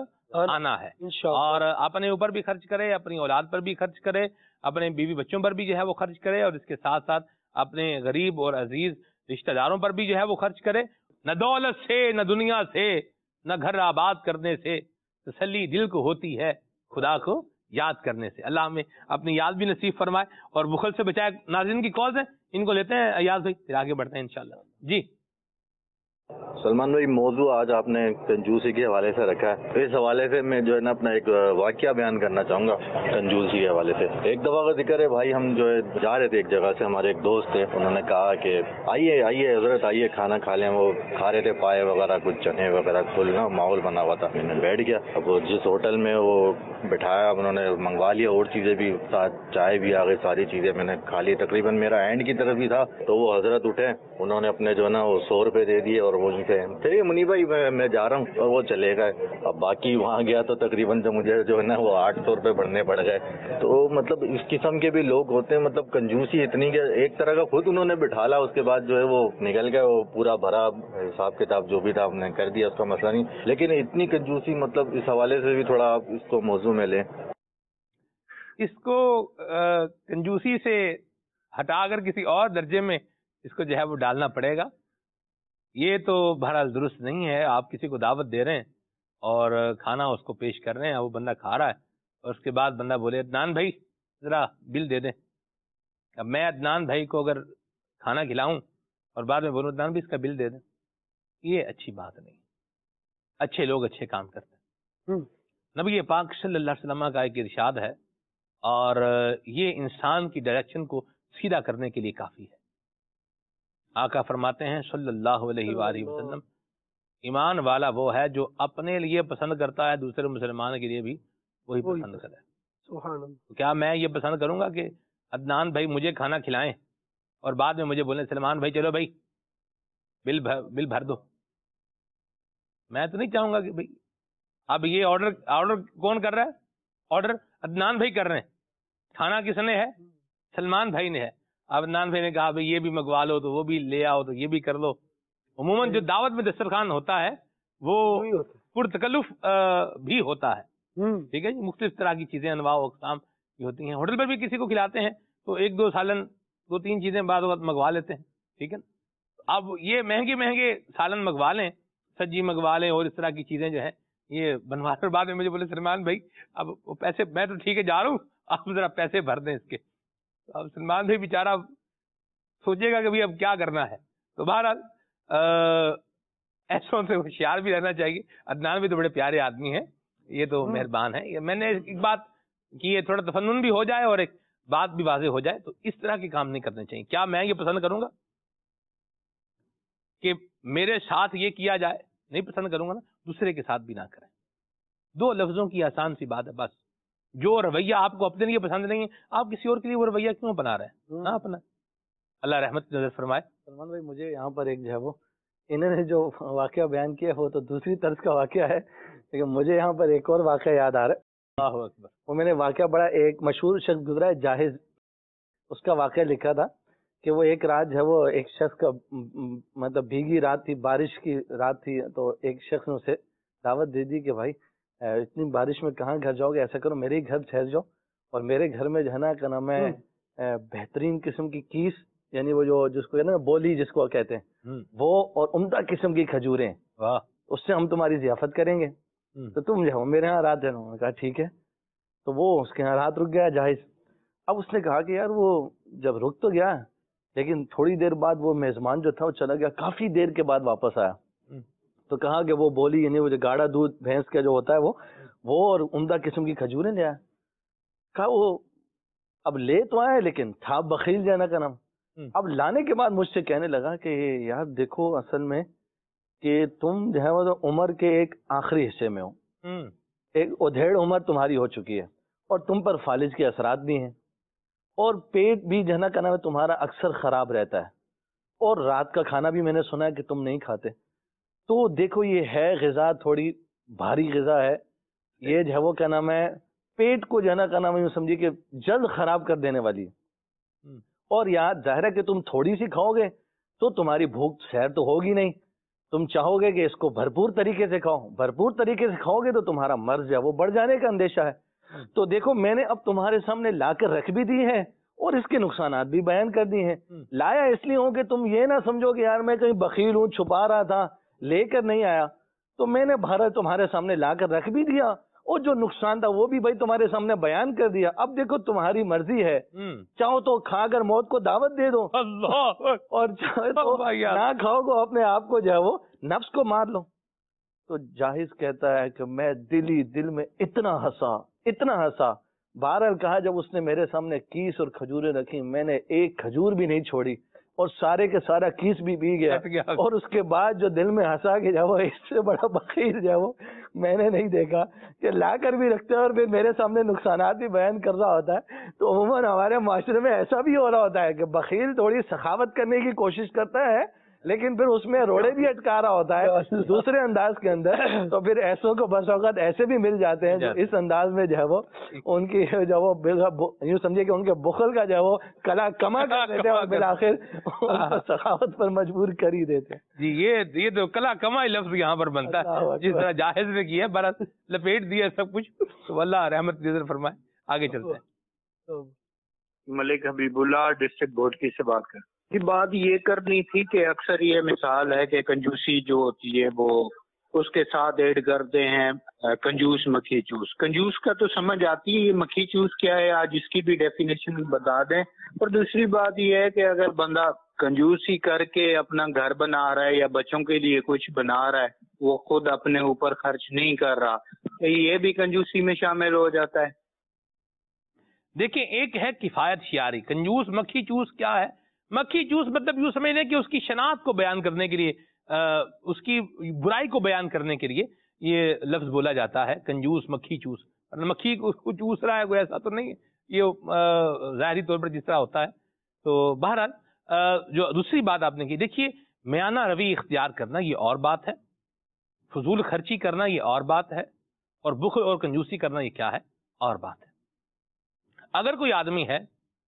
آنا ہے. اور اپنے اوپر بھی خرچ کرے, اپنی اولاد پر بھی خرچ کرے, اپنے بیوی بچوں پر بھی جو ہے وہ خرچ کرے, اور اس کے ساتھ ساتھ اپنے غریب اور عزیز رشتہ داروں پر بھی جو ہے وہ خرچ کرے. نہ دولت سے, نہ دنیا سے, نہ گھر آباد کرنے سے تسلی دل کو ہوتی ہے خدا کو یاد کرنے سے. اللہ ہمیں اپنی یاد بھی نصیب فرمائے اور بخل سے بچائے. ناظرین کی کالز ہیں, ان کو لیتے ہیں ایاز بھائی, پھر آگے بڑھتے ہیں انشاءاللہ. جی سلمان بھائی، موضوع آج آپ نے کنجوسی کے حوالے سے رکھا ہے. اس حوالے سے میں جو ہے نا اپنا ایک واقعہ بیان کرنا چاہوں گا کنجوسی کے حوالے سے. ایک دفعہ کا ذکر ہے بھائی، ہم جو ہے جا رہے تھے ایک جگہ سے، ہمارے ایک دوست تھے، انہوں نے کہا کہ آئیے آئیے حضرت آئیے کھانا کھا لیں. وہ کھا رہے تھے پائے وغیرہ، کچھ چنے وغیرہ، کھل نا ماحول بنا ہوا تھا. میں نے بیٹھ گیا. اب وہ جس ہوٹل میں وہ بٹھایا انہوں نے منگوا لیا، اور چیزیں بھی ساتھ، چائے بھی آ گئی، ساری چیزیں میں نے کھا لی. تقریباً میرا اینڈ کی طرف ہی تھا تو وہ حضرت اٹھے، انہوں نے اپنے جو ہے نا وہ سو روپے دے دیے اور وہ چلیے منی بھائی میں میں جا رہا ہوں، اور وہ چلے گئے. اب باقی وہاں گیا تو تقریباً جو مجھے جو ہے نا وہ آٹھ سو روپے بھرنے پڑ گئے. تو مطلب اس قسم کے بھی لوگ ہوتے ہیں، مطلب کنجوسی اتنی کہ ایک طرح کا خود انہوں نے بٹھالا، اس کے بعد جو ہے وہ نکل گئے، وہ پورا بھرا حساب کتاب جو بھی تھا ہم نے کر دیا، اس کا مسئلہ نہیں. لیکن اتنی کنجوسی مطلب اس حوالے سے بھی تھوڑا آپ اس کو موضوع میں لیں. اس کو کنجوسی سے ہٹا کر کسی اور درجے میں اس کو جو ہے وہ ڈالنا پڑے گا. یہ تو بہرحال درست نہیں ہے. آپ کسی کو دعوت دے رہے ہیں اور کھانا اس کو پیش کر رہے ہیں، وہ بندہ کھا رہا ہے، اور اس کے بعد بندہ بولے عدنان بھائی ذرا بل دے دیں. اب میں عدنان بھائی کو اگر کھانا کھلاؤں اور بعد میں بولوں عدنان بھائی اس کا بل دے دیں، یہ اچھی بات نہیں. اچھے لوگ اچھے کام کرتے ہیں. نبی پاک صلی اللہ علیہ وسلم کا ایک ارشاد ہے، اور یہ انسان کی ڈائریکشن کو سیدھا کرنے کے لیے کافی ہے. آقا فرماتے ہیں صلی اللہ علیہ وآلہ وسلم، ایمان والا وہ ہے جو اپنے لیے پسند کرتا ہے دوسرے مسلمان کے لیے بھی وہی پسند کرے. سبحان اللہ. تو کیا میں یہ پسند کروں گا کہ عدنان بھائی مجھے کھانا کھلائیں اور بعد میں مجھے بولیں سلمان بھائی چلو بھائی بل بھر بل بھر دو؟ میں تو نہیں چاہوں گا کہ بھائی اب یہ آرڈر آرڈر کون کر رہا ہے؟ آرڈر عدنان بھائی کر رہے ہیں. کھانا کس نے ہے؟ سلمان بھائی نے ہے. اب عدنان بھائی نے کہا بھائی یہ بھی منگوا لو تو وہ بھی لے آؤ تو یہ بھی کر لو. عموماً جو دعوت میں دسترخوان ہوتا ہے وہ پرتکلف بھی ہوتا ہے. ٹھیک ہے جی، مختلف طرح کی چیزیں انواع و اقسام کی ہوتی ہیں. ہوٹل پر بھی کسی کو کھلاتے ہیں تو ایک دو سالن، دو تین چیزیں بعض وقت منگوا لیتے ہیں. ٹھیک ہے، اب یہ مہنگے مہنگے سالن منگوا لیں، سبزی منگوا لیں اور اس طرح کی چیزیں جو ہے یہ بنوا کر بعد میں مجھے بولے سلمان بھائی اب وہ پیسے، میں تو ٹھیک ہے جا رہا ہوں، آپ ذرا پیسے بھر دیں اس کے. اب سلمان بھائی بیچارہ سوچے گا کہ بھائی اب کیا کرنا ہے. تو بہرحال ایسوں سے ہوشیار بھی رہنا چاہیے. عدنان بھی تو بڑے پیارے آدمی ہیں، یہ تو مہربان ہے. میں نے ایک بات کی، یہ تھوڑا تفنن بھی ہو جائے اور ایک بات بھی واضح ہو جائے. تو اس طرح کے کام نہیں کرنے چاہیے. کیا میں یہ پسند کروں گا کہ میرے ساتھ یہ کیا جائے؟ نہیں پسند کروں گا نا. دوسرے کے ساتھ بھی نہ کریں. دو لفظوں کی آسان سی بات ہے بس. جو رویہ آپ کو اپنے لیے پسند نہیں ہے، آپ کسی اور کے لیے وہ رویہ کیوں بنا رہے ہیں؟ نہ اپنا. اللہ رحمت نظر فرمائے. سلمان بھائی مجھے یہاں پر ایک جو ہے وہ انہوں نے جو واقعہ بیان کیا وہ تو دوسری طرز کا واقعہ ہے، لیکن مجھے یہاں پر ایک اور واقعہ یاد آ رہا ہے. اللہ اکبر. وہ میں نے واقعہ بڑا ایک مشہور شخص گزرا ہے جاہز، اس کا واقعہ لکھا تھا کہ وہ ایک رات جو ہے وہ ایک شخص کا مطلب بھیگی رات تھی، بارش کی رات تھی، تو ایک شخص نے اسے دعوت دے دی کہ بھائی اتنی بارش میں کہاں گھر جاؤ گے، ایسا کرو میرے ہی گھر ٹھہر جاؤ، اور میرے گھر میں جو ہے نا کیا نام ہے بہترین قسم کی کیس، یعنی وہ جو جس کو ہے نا بولی جس کو کہتے ہیں وہ، اور عمدہ قسم کی کھجوریں، اس سے ہم تمہاری ضیافت کریں گے تو تم جو میرے یہاں رات رہنا. انہوں نے کہا ٹھیک ہے. تو وہ اس کے یہاں رات رک گیا جاہز. اب اس نے کہا کہ یار وہ جب رک تو گیا لیکن تھوڑی دیر بعد وہ میزبان جو تھا وہ چلا گیا، کافی دیر کے بعد واپس آیا. تو کہا کہ وہ بولی یعنی وہ جو گاڑا دودھ بھینس کا جو ہوتا ہے وہ وہ اور عمدہ قسم کی کھجوریں لے آیا. کہا وہ اب لے تو آئے لیکن تھا بخیل جانا کا نام. اب لانے کے بعد مجھ سے کہنے لگا کہ یار دیکھو اصل میں کہ تم جو ہے وہ عمر کے ایک آخری حصے میں ہو، ایک ادھیڑ عمر تمہاری ہو چکی ہے، اور تم پر فالج کے اثرات بھی ہیں، اور پیٹ بھی جو ہے نا کا نام ہے تمہارا اکثر خراب رہتا ہے، اور رات کا کھانا بھی میں نے سنا ہے کہ تم نہیں کھاتے. تو دیکھو یہ ہے غذا تھوڑی بھاری غذا ہے، یہ جو ہے وہ کیا نام ہے پیٹ کو جو ہے نا کا نام ہے سمجھیے کہ جلد خراب کر دینے والی ہے. اور یہاں ظاہر ہے کہ تم تھوڑی سی کھاؤ گے تو تمہاری بھوک سیر تو ہوگی نہیں، تم چاہو گے کہ اس کو بھرپور طریقے سے کھاؤ، بھرپور طریقے سے کھاؤ گے تو تمہارا مرض ہے وہ بڑھ جانے کا اندیشہ ہے. تو دیکھو میں نے اب تمہارے سامنے لا کر رکھ بھی دی ہے اور اس کے نقصانات بھی بیان کر دیے ہیں. لایا اس لیے ہوں کہ تم یہ نہ سمجھو کہ یار میں کہیں بخیل ہوں، چھپا رہا تھا، لے کر نہیں آیا. تو میں نے بھارت تمہارے سامنے لا کر رکھ بھی دیا اور جو نقصان تھا وہ بھی بھائی تمہارے سامنے بیان کر دیا. اب دیکھو تمہاری مرضی ہے, چاہو تو کھا کر موت کو دعوت دے دو, اللہ, اور چاہو تو نہ کھاؤ گو اپنے آپ کو جو ہے وہ نفس کو مار لو. تو جاہز کہتا ہے کہ میں دلی دل میں اتنا ہنسا اتنا ہنسا. بہرحال کہا جب اس نے میرے سامنے کیس اور کھجوریں رکھی, میں نے ایک کھجور بھی نہیں چھوڑی اور سارے کے سارا کیس بھی پی گیا. اور اس کے بعد جو دل میں ہنسا کہ جب وہ اس سے بڑا بخیل جو ہے وہ میں نے نہیں دیکھا, کہ لا کر بھی رکھتے ہیں اور پھر میرے سامنے نقصانات بھی بیان کر رہا ہوتا ہے. تو عموماً ہمارے معاشرے میں ایسا بھی ہو رہا ہوتا ہے کہ بخیل تھوڑی سخاوت کرنے کی کوشش کرتا ہے لیکن پھر اس میں روڑے بھی اٹکا رہا ہوتا ہے دوسرے انداز کے اندر. تو پھر ایسوں کو بس اوقات ایسے بھی مل جاتے ہیں جو اس انداز میں جو ہے وہ ان کی جو وہ یوں سمجھے کہ ان کے بخل کا جو ہے وہ کلا کما کر دیتے ہیں اور بالآخر سخاوت پر مجبور کر ہی دیتے ہیں. جی یہ یہ تو کلا کما لفظ یہاں پر بنتا ہے جس طرح جاہز نے کیا ہے, برات لپیٹ دیا سب کچھ. تو اللہ رحمت نظر فرمائے. آگے چلتے ہیں. ملک حبیب اللہ ڈسٹرکٹ بورڈ کی سے بات کر کی بات یہ کرنی تھی کہ اکثر یہ مثال ہے کہ کنجوسی جو ہوتی ہے وہ اس کے ساتھ ایڈ کرتے ہیں کنجوس مکھی چوس. کنجوس کا تو سمجھ آتی ہے, یہ مکھی چوس کیا ہے آج اس کی بھی ڈیفینیشن بتا دیں. اور دوسری بات یہ ہے کہ اگر بندہ کنجوسی کر کے اپنا گھر بنا رہا ہے یا بچوں کے لیے کچھ بنا رہا ہے, وہ خود اپنے اوپر خرچ نہیں کر رہا, تو یہ بھی کنجوسی میں شامل ہو جاتا ہے. دیکھیں ایک ہے کفایت شیاری. کنجوس مکھی چوس کیا ہے؟ مکھی چوس مطلب یوں سمجھ لیں کہ اس کی شناخت کو بیان کرنے کے لیے, اس کی برائی کو بیان کرنے کے لیے یہ لفظ بولا جاتا ہے کنجوس مکھی چوس. مکھی اس کو چوس رہا ہے کوئی ایسا تو نہیں ہے, یہ ظاہری طور پر جس طرح ہوتا ہے. تو بہرحال جو دوسری بات آپ نے کی, دیکھیے میانہ روی اختیار کرنا یہ اور بات ہے, فضول خرچی کرنا یہ اور بات ہے, اور بخل اور کنجوسی کرنا یہ کیا ہے اور بات ہے. اگر کوئی آدمی ہے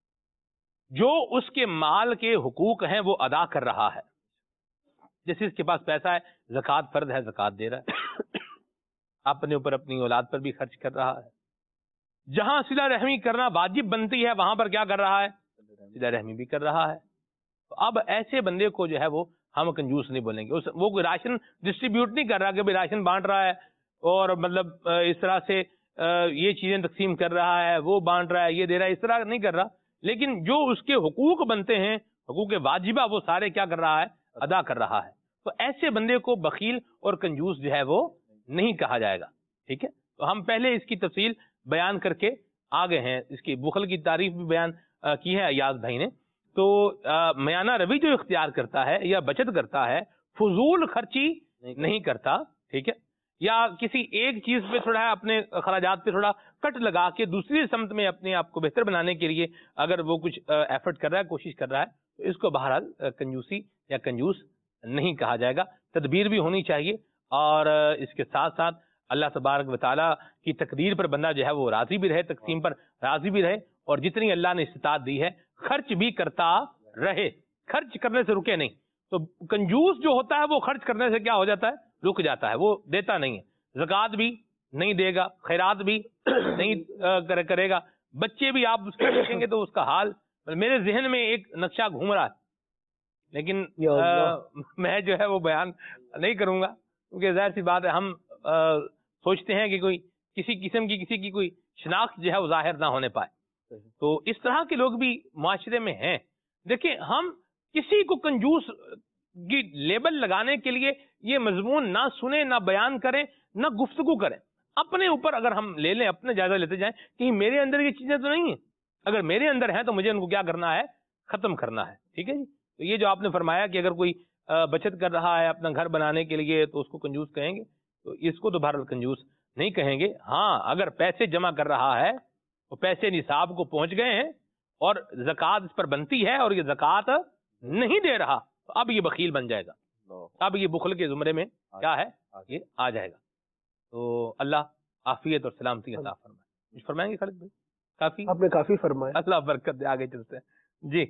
جو اس کے مال کے حقوق ہیں وہ ادا کر رہا ہے, جیسے اس کے پاس پیسہ ہے, زکوٰۃ فرض ہے, زکوٰۃ دے رہا ہے, اپنے اوپر اپنی اولاد پر بھی خرچ کر رہا ہے, جہاں صلہ رحمی کرنا واجب بنتی ہے وہاں پر کیا کر رہا ہے, صلہ رحمی بھی کر رہا ہے. تو اب ایسے بندے کو جو ہے وہ ہم کنجوس نہیں بولیں گے. وہ کوئی راشن ڈسٹریبیوٹ نہیں کر رہا کہ بھائی راشن بانٹ رہا ہے اور مطلب اس طرح سے یہ چیزیں تقسیم کر رہا ہے, وہ بانٹ رہا ہے, یہ دے رہا ہے, اس طرح نہیں کر رہا. لیکن جو اس کے حقوق بنتے ہیں, حقوق واجبہ, وہ سارے کیا کر رہا ہے, ادا کر رہا ہے. تو ایسے بندے کو بخیل اور کنجوس جو ہے وہ نہیں کہا جائے گا. ٹھیک ہے, تو ہم پہلے اس کی تفصیل بیان کر کے آگے ہیں. اس کی بخل کی تعریف بھی بیان کی ہے ایاز بھائی نے. تو میانہ روی جو اختیار کرتا ہے یا بچت کرتا ہے, فضول خرچی نہیں کرتا, ٹھیک ہے, یا کسی ایک چیز پہ تھوڑا ہے اپنے اخراجات پہ تھوڑا کٹ لگا کے دوسری سمت میں اپنے آپ کو بہتر بنانے کے لیے اگر وہ کچھ ایفرٹ کر رہا ہے, کوشش کر رہا ہے, تو اس کو بہرحال کنجوسی یا کنجوس نہیں کہا جائے گا. تدبیر بھی ہونی چاہیے, اور اس کے ساتھ ساتھ اللہ تبارک و تعالیٰ کی تقدیر پر بندہ جو ہے وہ راضی بھی رہے, تقسیم پر راضی بھی رہے, اور جتنی اللہ نے استطاعت دی ہے خرچ بھی کرتا رہے, خرچ کرنے سے رکے نہیں. تو کنجوس جو ہوتا ہے وہ خرچ کرنے سے کیا ہو جاتا ہے, رک جاتا ہے, وہ دیتا نہیں ہے. زکوٰۃ بھی نہیں دے گا, خیرات بھی نہیں کرے گا, بچے بھی آپ اس کو دیکھیں گے تو اس کا حال, میرے ذہن میں ایک نقشہ گھوم رہا ہے لیکن میں جو ہے وہ بیان نہیں کروں گا, کیونکہ ظاہر سی بات ہے ہم سوچتے ہیں کہ کوئی کسی قسم کی کسی کی کوئی شناخت جو ہے وہ ظاہر نہ ہونے پائے. تو اس طرح کے لوگ بھی معاشرے میں ہیں. دیکھیں ہم کسی کو کنجوس کی لیبل لگانے کے لیے یہ مضمون نہ سنیں, نہ بیان کریں, نہ گفتگو کریں. اپنے اوپر اگر ہم لے لیں, اپنے جائزہ لیتے جائیں کہ میرے اندر یہ چیزیں تو نہیں ہیں, اگر میرے اندر ہیں تو مجھے ان کو کیا کرنا ہے, ختم کرنا ہے. ٹھیک ہے جی. تو یہ جو آپ نے فرمایا کہ اگر کوئی بچت کر رہا ہے اپنا گھر بنانے کے لیے تو اس کو کنجوس کہیں گے, تو اس کو تو بہرحال کنجوس نہیں کہیں گے. ہاں اگر پیسے جمع کر رہا ہے, وہ پیسے نصاب کو پہنچ گئے ہیں اور زکوٰۃ اس پر بنتی ہے اور یہ زکوٰۃ نہیں دے رہا, تو اب یہ بخیل بن جائے گا, اب یہ بخل کے زمرے میں کیا ہے, یہ آ جائے گا. تو اللہ عافیت اور سلامتی عطا فرمائے. کچھ فرمائیں گے خالد بھائی؟ کافی آپ نے کافی فرمایا, اللہ برکت دے. آگے چلتے ہیں جی.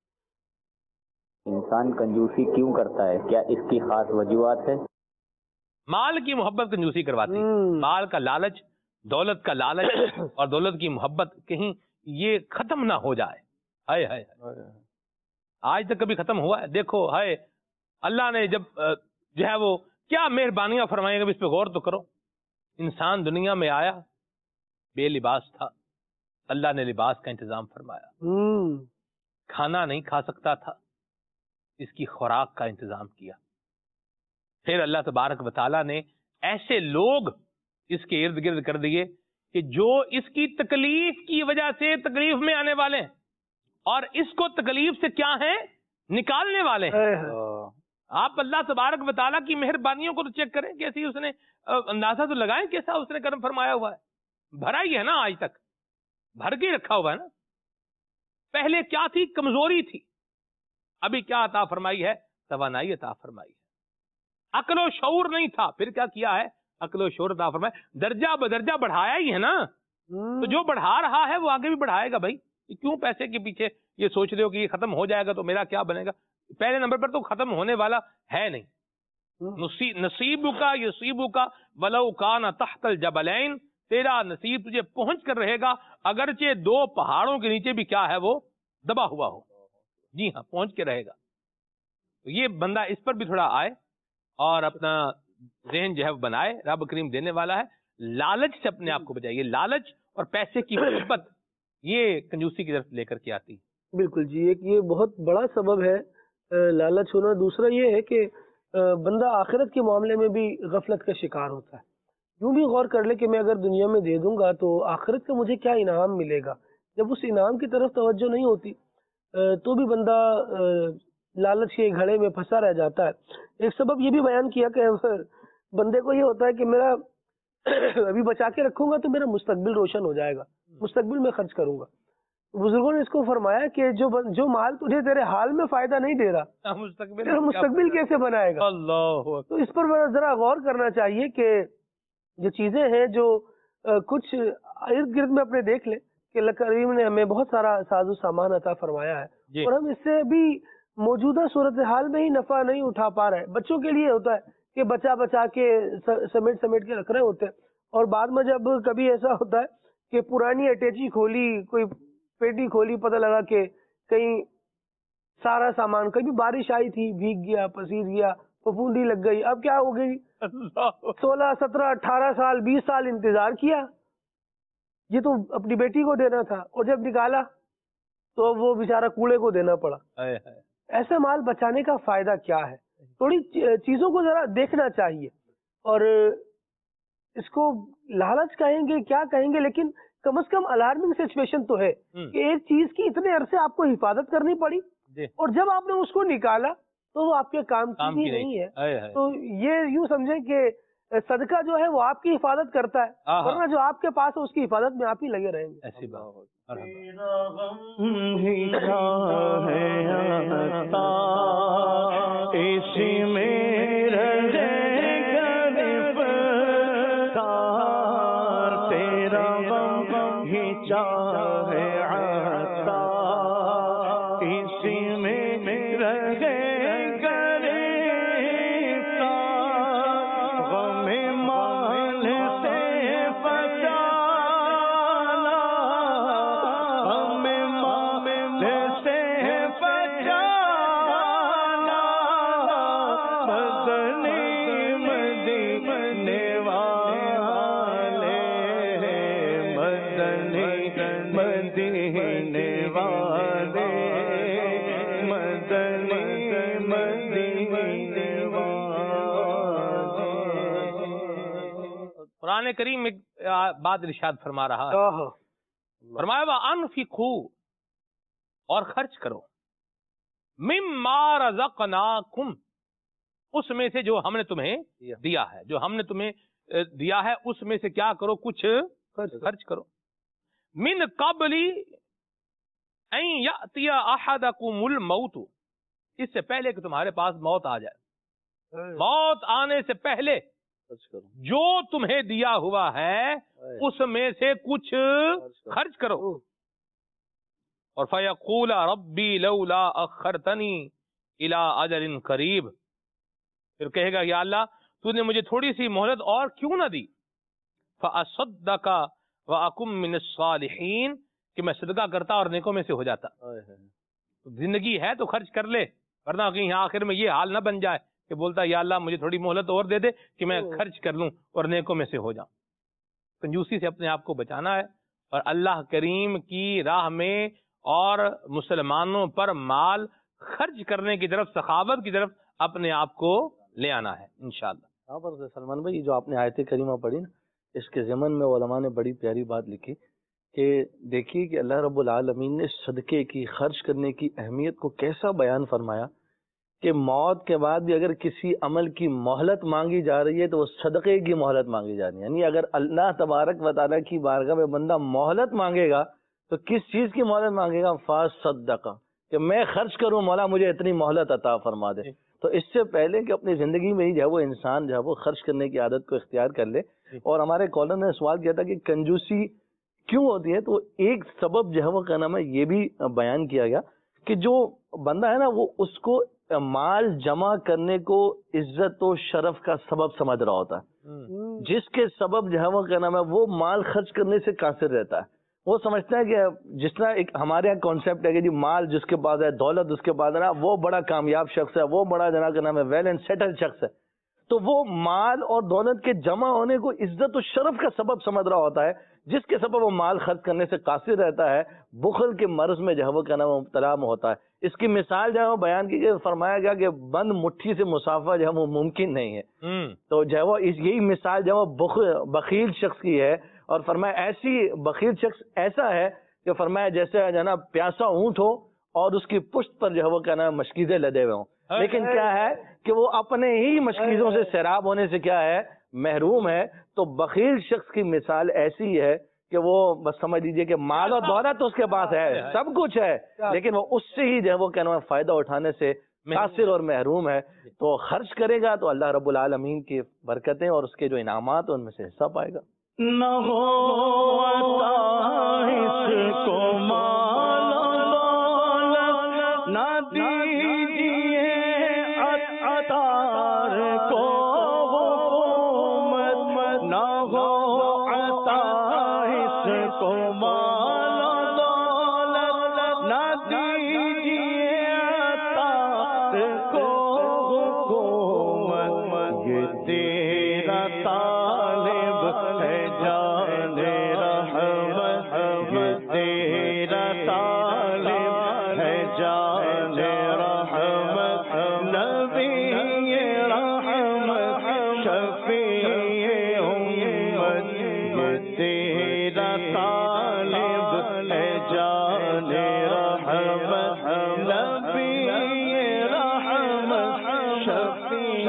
انسان کنجوسی کیوں کرتا ہے, کیا اس کی خاص وجوہات ہے؟ مال کی محبت کنجوسی کرواتی ہے. مال کا لالچ, دولت کا لالچ اور دولت کی محبت کہیں یہ ختم نہ ہو جائے. ہائے ہائے, آج تک کبھی ختم ہوا ہے؟ دیکھو ہائے, اللہ نے جب جو ہے وہ کیا مہربانیاں فرمائیں گے, اس پہ غور تو کرو. انسان دنیا میں آیا بے لباس تھا، اللہ نے لباس کا انتظام فرمایا. کھانا نہیں کھا سکتا تھا، اس کی خوراک کا انتظام کیا. پھر اللہ تبارک و تعالیٰ نے ایسے لوگ اس کے ارد گرد کر دیے کہ جو اس کی تکلیف کی وجہ سے تکلیف میں آنے والے ہیں اور اس کو تکلیف سے کیا ہیں نکالنے والے ہیں. آپ اللہ تبارک و تعالیٰ کی مہربانیوں کو تو چیک کریں، کیسی اس نے اندازہ تو لگائیں کیسا اس نے کرم فرمایا ہوا ہے. بھرا ہی ہے نا، آج تک بھر کے رکھا ہوا ہے نا. پہلے کیا تھی؟ کمزوری تھی. ابھی کیا عطا فرمائی ہے؟ توانائی عطا فرمائی ہے. عقل و شعور نہیں تھا، پھر کیا کیا ہے؟ عقل و شعور عطا فرمایا. درجہ بدرجہ بڑھایا ہی ہے نا. تو جو بڑھا رہا ہے وہ آگے بھی بڑھائے گا. بھائی کیوں پیسے کے پیچھے یہ سوچ رہے ہو کہ یہ ختم ہو جائے گا تو میرا کیا بنے گا؟ پہلے نمبر پر تو ختم ہونے والا ہے نہیں. نصیب کا یصیب کا ولو کان تحت الجبلین، تیرا نصیب تجھے پہنچ کر رہے گا اگرچہ دو پہاڑوں کے نیچے بھی کیا ہے وہ دبا ہوا ہو. جی ہاں، پہنچ کے رہے گا. یہ بندہ اس پر بھی تھوڑا آئے اور اپنا ذہن جو ہے وہ بنائے. رب کریم دینے والا ہے. لالچ سے اپنے آپ کو بچائیے. لالچ اور پیسے کی محبت یہ کنجوسی کی طرف لے کر کے آتی. بالکل جی، ایک یہ بہت بڑا سبب ہے لالچ ہونا. دوسرا یہ ہے کہ بندہ آخرت کے معاملے میں بھی غفلت کا شکار ہوتا ہے. یوں بھی غور کر لے کہ میں اگر دنیا میں دے دوں گا تو آخرت کا مجھے کیا انعام ملے گا. جب اس انعام کی طرف توجہ نہیں ہوتی تو بھی بندہ لالچ کے گھڑے میں پھنسا رہ جاتا ہے. ایک سبب یہ بھی بیان کیا کہ بندے کو یہ ہوتا ہے کہ میرا ابھی بچا کے رکھوں گا تو میرا مستقبل روشن ہو جائے گا، مستقبل میں خرچ کروں گا. بزرگوں نے اس کو فرمایا کہ جو جو مال تجھے تیرے حال میں فائدہ نہیں دے رہا، مستقبل مستقبل کیسے بنائے گا؟ اللہ. تو اس پر ذرا غور کرنا چاہیے کہ جو چیزیں ہیں جو کچھ ارد گرد میں اپنے دیکھ لیں کہ اللہ کریم نے ہمیں بہت سارا ساز و سامان عطا فرمایا ہے اور ہم اس سے بھی موجودہ صورتحال میں ہی نفع نہیں اٹھا پا رہے. بچوں کے لیے ہوتا ہے کہ بچا بچا کے سمیٹ سمیٹ کے رکھ رہے ہوتے ہیں اور بعد میں جب کبھی ایسا ہوتا ہے کہ پرانی اٹیچی کھولی، کوئی پیٹی کھولی، پتہ لگا کہ کہیں سارا سامان، کبھی بارش آئی تھی بھیگ گیا، پسیج گیا، پھپھوندی لگ گئی. اب کیا ہو گئی؟ سولہ سترہ اٹھارہ سال بیس سال انتظار کیا، یہ تو اپنی بیٹی کو دینا تھا اور جب نکالا تو وہ بیچارہ کوڑے کو دینا پڑا. ایسا مال بچانے کا فائدہ کیا ہے؟ تھوڑی چیزوں کو ذرا دیکھنا چاہیے اور اس کو لالچ کہیں گے کیا کہیں گے، لیکن کم از کم الارمنگ سچویشن تو ہے کہ ایک چیز کی اتنے عرصے آپ کو حفاظت کرنی پڑی اور جب آپ نے اس کو نکالا تو وہ آپ کے کام کی بھی نہیں ہے. تو یہ یوں سمجھیں کہ صدقہ جو ہے وہ آپ کی حفاظت کرتا ہے ورنہ جو آپ کے پاس ہے اس کی حفاظت میں آپ ہی لگے رہیں گے. ایسی بات قرآن کریم ایک بات ارشاد فرما رہا ہے، فرمایا وَأَنفِقُوا، اور خرچ کرو، مِمَّا رَزَقْنَاكُمْ، اس میں سے جو ہم نے تمہیں دیا ہے، جو ہم نے تمہیں دیا ہے اس میں سے کیا کرو؟ کچھ خرچ کرو. من قبل ان یأتی احدکم الموت، اس سے پہلے کہ تمہارے پاس موت آ جائے، موت آنے سے پہلے جو تمہیں دیا ہوا ہے اس میں سے کچھ خرچ کرو. اور فیقول ربی لولا اخرتنی الی اجل قریب، پھر کہے گا یا اللہ تو نے مجھے تھوڑی سی مہلت اور کیوں نہ دی، فاصدق واکم من الصالحین، کہ میں صدقہ کرتا اور نیکوں میں سے ہو جاتا. زندگی ہے تو خرچ کر لے ورنہ کہیں آخر میں یہ حال نہ بن جائے کہ بولتا یا اللہ مجھے تھوڑی مہلت اور دے دے کہ میں خرچ کر لوں اور نیکوں میں سے ہو جاؤں. کنجوسی سے اپنے آپ کو بچانا ہے اور اللہ کریم کی راہ میں اور مسلمانوں پر مال خرچ کرنے کی طرف، سخاوت کی طرف اپنے آپ کو لے آنا ہے انشاءاللہ۔ یہاں پر سلمان بھائی جو آپ نے آیت کریمہ پڑھی نا، اس کے ضمن میں علماء نے بڑی پیاری بات لکھی کہ دیکھیے کہ اللہ رب العالمین نے صدقے کی، خرچ کرنے کی اہمیت کو کیسا بیان فرمایا کہ موت کے بعد بھی اگر کسی عمل کی مہلت مانگی جا رہی ہے تو وہ صدقے کی مہلت مانگی جا رہی ہے۔ یعنی اگر اللہ تبارک و تعالیٰ کی بارگاہ میں بندہ مہلت مانگے گا تو کس چیز کی مہلت مانگے گا؟ فاصدقہ، کہ میں خرچ کروں، مولا مجھے اتنی مہلت عطا فرما دے۔ تو اس سے پہلے کہ اپنی زندگی میں ہی جو ہے وہ انسان جو ہے وہ خرچ کرنے کی عادت کو اختیار کر لے۔ اور ہمارے کالر نے سوال کیا تھا کہ کنجوسی کیوں ہوتی ہے، تو ایک سبب جو ہے وہ کیا نام ہے یہ بھی بیان کیا گیا کہ جو بندہ ہے نا وہ اس کو مال جمع کرنے کو عزت و شرف کا سبب سمجھ رہا ہوتا ہے، جس کے سبب جو ہے وہ کیا نام ہے وہ مال خرچ کرنے سے قاصر رہتا ہے۔ وہ سمجھتا ہے کہ جس طرح ایک ہمارے یہاں کانسیپٹ ہے کہ جی مال جس کے پاس ہے، دولت اس کے پاس ہے نا، وہ بڑا کامیاب شخص ہے، وہ بڑا جناب کا نام ہے ویل اینڈ سیٹل شخص ہے۔ تو وہ مال اور دولت کے جمع ہونے کو عزت و شرف کا سبب سمجھ رہا ہوتا ہے، جس کے سبب وہ مال خرچ کرنے سے قاصر رہتا ہے، بخل کے مرض میں جو ہے وہ کیا نام مبتلا ہوتا ہے۔ اس کی مثال جو ہے وہ بیان کی گئی، فرمایا گیا کہ بند مٹھی سے مسافہ جو ہے وہ ممکن نہیں ہے۔ تو جو ہے وہ یہی مثال جو ہے وہ بخیل شخص کی ہے، اور فرمایا ایسی بخیل شخص ایسا ہے کہ فرمایا جیسے جو ہے نا پیاسا اونٹ ہو اور اس کی پشت پر جو ہے وہ کیا نام مشکیزیں لدے ہوئے ہوں، لیکن کیا ہے کہ وہ اپنے ہی مشکیزوں سے سیراب ہونے سے کیا ہے محروم ہے۔ تو بخیل شخص کی مثال ایسی ہے کہ وہ بس سمجھ لیجئے کہ مال اور دولت تو اس کے پاس ہے، سب کچھ ہے، لیکن وہ اس سے ہی جو ہے وہ کیا نام فائدہ اٹھانے سے قاصر اور محروم ہے۔ تو خرچ کرے گا تو اللہ رب العالمین کی برکتیں اور اس کے جو انعامات ان میں سے حصہ پائے گا۔ نہ ہو عطا اس کو مال و دولت، نہ دیجیے عطار کو حکومت، نہ ہو عطا اس کو مال و دولت، نہ دیجیے عطار کو حکومت، یہ تیرا طالب ہے جان رحمت، یہ تیرا طالب ہے جان رحمت، نبی رحمت شفیع امت، یہ تیرا طالب ہے جان رحمت، نبی رحمت شفیع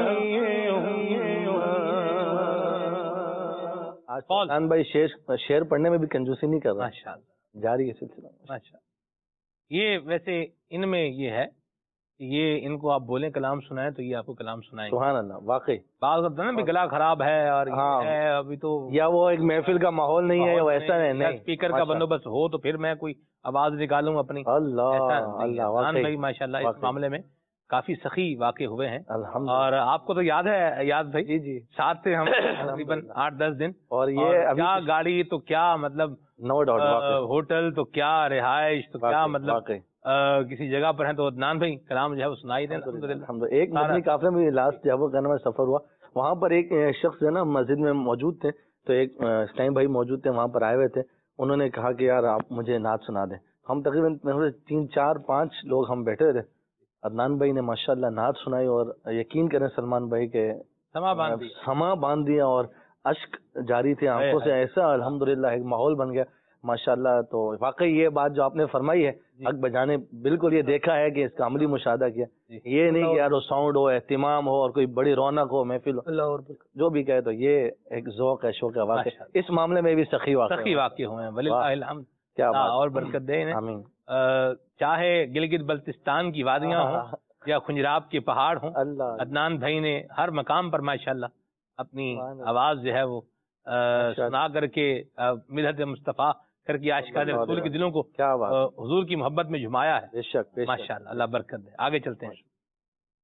خان بھائی شعر شعر پڑھنے میں بھی کنجوسی نہیں کر رہا، ماشاءاللہ جاری ہے سلسلہ۔ ماشاءاللہ۔ یہ ویسے ان میں یہ ہے کہ یہ ان کو آپ بولیں کلام سنائیں تو یہ آپ کو کلام سنائیں گے۔ سبحان اللہ، واقعی بعض ہوتا ہے نا بھی گلا خراب ہے اور ہاں یہ ہے ابھی تو یا وہ ایک محفل کا ماحول نہیں ہے، ویسا ہے نہیں، اسپیکر کا بندوبست ہو تو پھر میں کوئی آواز نکالوں اپنی، اللہ اللہ واقعی بھائی ماشاءاللہ اس معاملے میں کافی سخی واقع ہوئے ہیں۔ الحمد اور آپ کو تو یاد ہے یاد بھائی جی جی ساتھ تھے ہم تقریباً آٹھ دس دن، اور یہ ابھی کیا گاڑی تو کیا مطلب نو ڈاؤٹ ہوٹل تو کیا رہائش تو کیا مطلب کسی جگہ پر ہیں تو عدنان بھائی کلام جو ہے وہ سنائی دیں۔ ایک مدنی قافلے میں لاسٹ جب وہ کرنے میں سفر ہوا، وہاں پر ایک شخص جو ہے نا مسجد میں موجود تھے، تو ایک اسٹائم بھائی موجود تھے وہاں پر آئے ہوئے تھے، انہوں نے کہا کہ یار آپ مجھے نعت سنا دیں۔ ہم تقریباً تین چار پانچ لوگ ہم بیٹھے تھے، عدنان بھائی نے ماشاءاللہ نعت سنائی اور یقین کریں سلمان بھائی کے سما باندھ دیا اور اشک جاری تھے آنکھوں سے، ایسا الحمدللہ ایک ماحول بن گیا ماشاءاللہ۔ تو واقعی یہ بات جو آپ نے فرمائی ہے حق بجانے بالکل یہ دیکھا ہے کہ اس کا عملی مشاہدہ کیا، یہ نہیں کہ یار وہ ساؤنڈ ہو، اہتمام ہو اور کوئی بڑی رونق ہو محفل ہو، جو بھی کہے تو یہ ایک ذوق ہے، شوق ہے واقعی اس معاملے میں بھی سخی واقع سخی واقع ہوئے ہیں، وللہ الحمد، کیا اور برکت دے آمین۔ چاہے گلگت بلتستان کی وادیاں ہوں یا خنجراب کے پہاڑ ہوں، عدنان بھائی نے ہر مقام پر ماشاءاللہ اپنی آواز جو ہے وہ سنا کر کے مدحت مصطفیٰ کر کے عاشقان رسول کے دلوں کو حضور کی محبت میں جھمایا ہے، بے شک ماشاءاللہ، اللہ برکت دے۔ آگے چلتے ہیں۔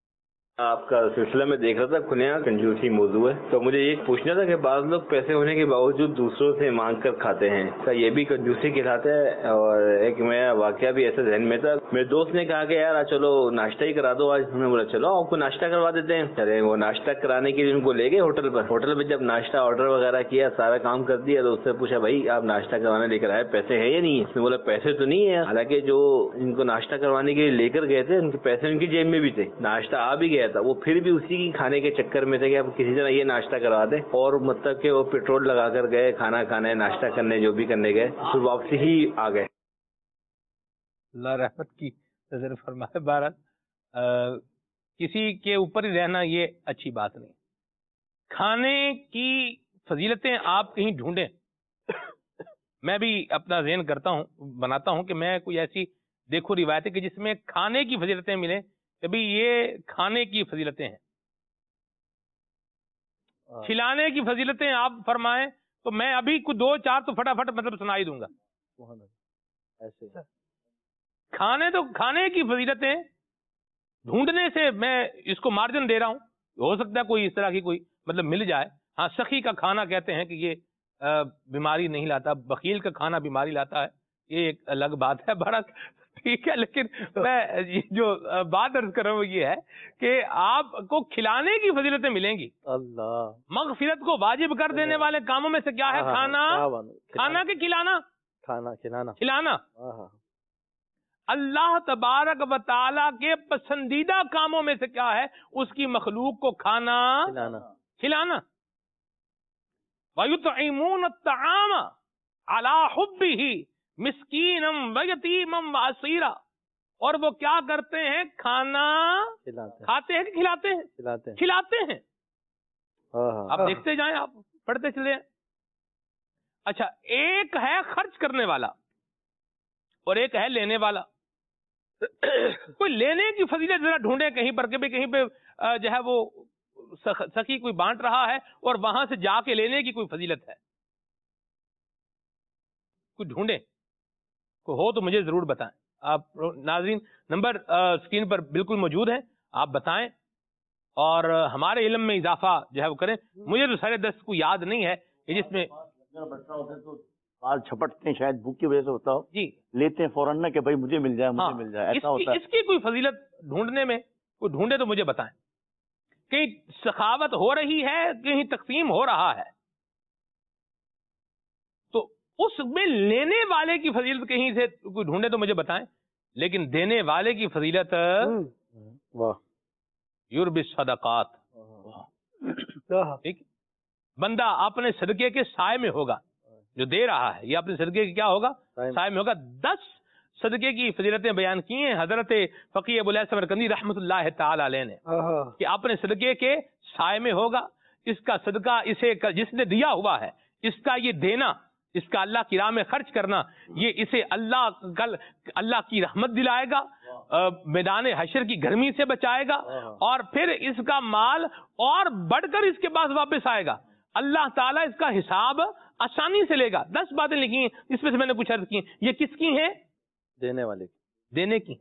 آپ کا سلسلہ میں دیکھ رہا تھا کھنیا کنجوسی موضوع ہے، تو مجھے یہ پوچھنا تھا کہ بعض لوگ پیسے ہونے کے باوجود دوسروں سے مانگ کر کھاتے ہیں، کیا یہ بھی کنجوسی کہلاتا ہے؟ اور ایک میرا واقعہ بھی ایسا ذہن میں تھا، میرے دوست نے کہا کہ یار آج چلو ناشتہ ہی کرا دو آج، ہم نے بولا چلو آپ کو ناشتہ کروا دیتے ہیں، چلے وہ ناشتہ کرانے کے لیے ان کو لے گئے ہوٹل پر، ہوٹل پہ جب ناشتہ آرڈر وغیرہ کیا سارا کام کر دیا تو اس سے پوچھا بھائی آپ ناشتہ کروانے لے کر آئے پیسے ہے یا نہیں ہے؟ اس نے بولا پیسے تو نہیں ہے، حالانکہ جو ان کو ناشتہ کروانے کے لیے لے کر گئے تھے ان کے پیسے ان کی جیب میں بھی تھے، ناشتہ آ بھی گیا تھا، وہ پھر بھی اسی کی کھانے کے چکر میں تھے کہ اب کسی طرح یہ ناشتہ کروا دیں، اور مطلب کہ وہ پیٹرول لگا کر گئے کھانا کھانے ناشتہ کرنے جو بھی کرنے گئے پھر واپسی ہی آ گئے۔ اللہ رحمت کی نظر فرمائے۔ بہرحال کسی کے اوپر ہی رہنا یہ اچھی بات نہیں۔ کھانے کی فضیلتیں آپ کہیں ڈھونڈیں، میں بھی اپنا ذہن کرتا ہوں بناتا ہوں کہ میں کوئی ایسی دیکھو روایتیں کہ جس میں کھانے کی فضیلتیں ملیں کہ بھئی یہ کھانے کی فضیلتیں ہیں، کھلانے کی فضیلتیں آپ فرمائیں تو میں ابھی کچھ دو چار تو فٹافٹ مطلب سنائی دوں گا۔ ایسے کھانے تو کھانے کی فضیلتیں ڈھونڈنے سے میں اس کو مارجن دے رہا ہوں، ہو سکتا ہے کوئی اس طرح کی کوئی مطلب مل جائے۔ ہاں سخی کا کھانا کہتے ہیں کہ یہ بیماری نہیں لاتا، بخیل کا کھانا بیماری لاتا ہے، یہ ایک الگ بات ہے۔ بڑا ٹھیک ہے، لیکن میں جو بات عرض کر رہا ہوں یہ ہے کہ آپ کو کھلانے کی فضیلتیں ملیں گی۔ اللہ مغفرت کو واجب کر دینے والے کاموں میں سے کیا ہے؟ کھانا کھانا کے کھلانا کھانا کھلانا کھلانا اللہ تبارک و تعالیٰ کے پسندیدہ کاموں میں سے کیا ہے؟ اس کی مخلوق کو کھانا کھلانا کھلانا۔ وَيُطْعِمُونَ الطَّعَامَ عَلَى حُبِّهِ مِسْكِينًا وَيَتِيمًا وَأَسِيرًا، اور وہ کیا کرتے ہیں؟ کھانا کھاتے ہیں کہ کھلاتے ہیں؟ کھلاتے ہیں کھلاتے ہیں۔ آپ دیکھتے جائیں، آپ پڑھتے چلے ہیں۔ اچھا، ایک ہے خرچ کرنے والا اور ایک ہے لینے والا۔ کوئی لینے کی فضیلت ذرا ڈھونڈے کہیں پر کہ بھی کہیں پہ جو ہے وہ سخی کوئی بانٹ رہا ہے اور وہاں سے جا کے لینے کی کوئی فضیلت ہے، کوئی ڈھونڈے، کوئی ہو تو مجھے ضرور بتائیں۔ آپ ناظرین نمبر اسکرین پر بالکل موجود ہیں، آپ بتائیں اور ہمارے علم میں اضافہ جو ہے وہ کریں۔ مجھے تو سارے دس کو یاد نہیں ہے کہ جس میں بال چھپٹتے ہیں، شاید بھوک کی وجہ سے ہوتا ہو، جی لیتے ہیں فوراً نا کہ بھائی مجھے مل جائے مجھے مل جائے، ایسا ہوتا ہے۔ اس کی کوئی فضیلت ڈھونڈنے میں کوئی ڈھونڈے تو مجھے بتائیں۔ کہیں سخاوت ہو رہی ہے، کہیں تقسیم ہو رہا ہے، تو اس میں لینے والے کی فضیلت کہیں سے کوئی ڈھونڈے تو مجھے بتائیں، لیکن دینے والے کی فضیلت واہ یربی الصدقات، ٹھیک، بندہ اپنے صدقے کے سائے میں ہوگا، جو دے رہا ہے یہ اپنے صدقے کے کیا ہوگا؟ سائے میں ہوگا۔ دس صدقے کی فضیلتیں بیان کی ہیں حضرت فقی ابو الیاس سمرقندی رحمۃ اللہ تعالی علیہ نے کہ اپنے صدقے کے سائے میں ہوگا، اس کا صدقہ اسے جس نے دیا ہوا ہے اس کا یہ دینا، اس کا اللہ کی راہ میں خرچ کرنا، یہ اسے اللہ کل اللہ کی رحمت دلائے گا، میدان حشر کی گرمی سے بچائے گا، اور پھر اس کا مال اور بڑھ کر اس کے پاس واپس آئے گا، اللہ تعالیٰ اس کا حساب آسانی سے لے گا۔ دس باتیں لکھی ہیں، اس میں سے میں نے کچھ عرض کی، یہ کس کی ہیں؟ دینے والے کی، دینے کی۔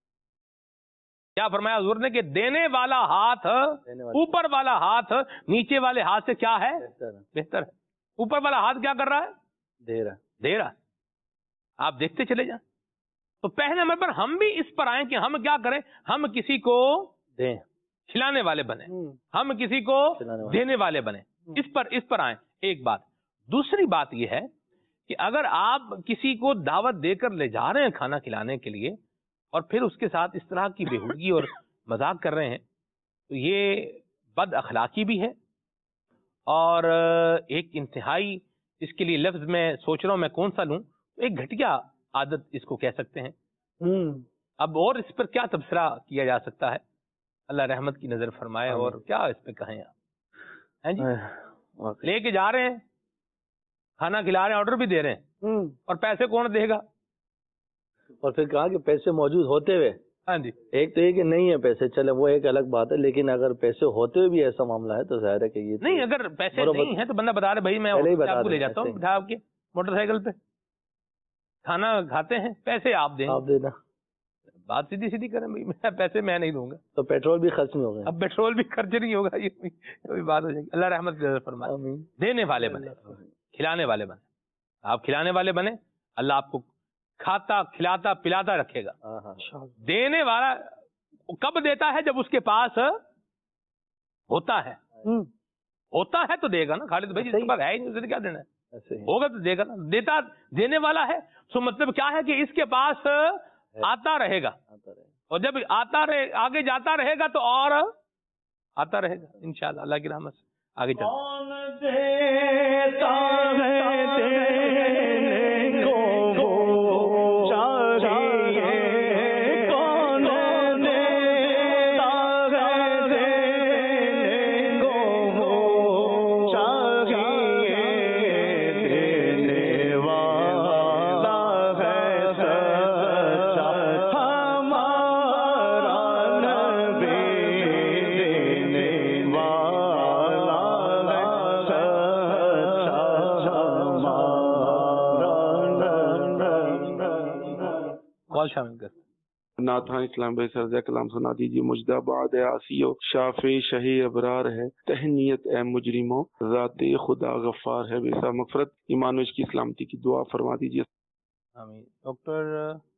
کیا فرمایا حضور نے کہ دینے والا ہاتھ اوپر والا ہاتھ نیچے والے ہاتھ سے کیا ہے؟ بہتر ہے۔ اوپر والا ہاتھ کیا کر رہا ہے؟ دے رہا دے رہا۔ آپ دیکھتے چلے جائیں تو پہلے نمبر پر ہم بھی اس پر آئیں کہ ہم کیا کریں، ہم کسی کو دیں، کھلانے والے بنے، ہم کسی کو دینے والے بنے، اس پر اس پر آئیں۔ ایک بات۔ دوسری بات یہ ہے کہ اگر آپ کسی کو دعوت دے کر لے جا رہے ہیں کھانا کھلانے کے لیے اور پھر اس کے ساتھ اس طرح کی بےہودگی اور مذاق کر رہے ہیں تو یہ بد اخلاقی بھی ہے، اور ایک انتہائی، اس کے لیے لفظ میں سوچ رہا ہوں میں کون سا لوں، ایک گھٹیا عادت اس کو کہہ سکتے ہیں۔ اب اور اس پر کیا تبصرہ کیا جا سکتا ہے؟ اللہ رحمت کی نظر فرمائے، اور کیا اس پہ کہیں آپ ہیں جی، لے کے جا رہے ہیں کھانا کھلا رہے ہیں، آرڈر بھی دے رہے ہیں، اور پیسے کون دے گا؟ اور پھر کہا کہ پیسے موجود ہوتے ہوئے، ہاں جی، ایک تو یہ کہ نہیں ہے پیسے، چلے وہ ایک الگ بات ہے، لیکن اگر پیسے ہوتے ہوئے بھی ایسا معاملہ ہے تو ظاہر ہے کہ یہ نہیں، اگر پیسے نہیں ہیں تو بندہ بتا رہے بھائی میں آپ کو لے جاتا ہوں بٹھا آپ کے موٹر سائیکل پہ، کھانا کھاتے ہیں، پیسے آپ دیں، آپ دینا، بات سیدھی سیدھی کریں بھائی، میں پیسے میں نہیں دوں گا تو پیٹرول بھی خرچ نہیں ہوگا، اب پیٹرول بھی خرچ نہیں ہوگا، یہ بھی بات ہو جائے گی. اللہ رحمت فرمائے. دینے والے بنے، کھلانے والے بنے. آپ کھلانے والے بنے، اللہ آپ کو کھاتا کھلاتا پلاتا رکھے گا. دینے والا کب دیتا ہے؟ جب اس کے پاس ہوتا ہے. ہوتا ہے تو دے گا نا. خالد بھائی جس کے پاس ہے ہی نہیں اسے کیا دینا ہے؟ ہوگا تو دے گا نا. دیتا دینے والا ہے تو مطلب کیا ہے کہ اس کے پاس آتا رہے گا، اور جب آتا رہے آگے جاتا رہے گا تو اور آتا رہے گا انشاءاللہ اللہ کی رحمت سے. آگے ناتھان اسلام بھائی سرزہ کلام سنا دیجیے. مجدہ بعد آسیو شافع شہی ابرار ہے، تہنیت اے مجرموں، ذات خدا غفار ہے، بے مغفرت. ایمان و عشق کی سلامتی کی دعا فرما دیجیے. آمین. ڈاکٹر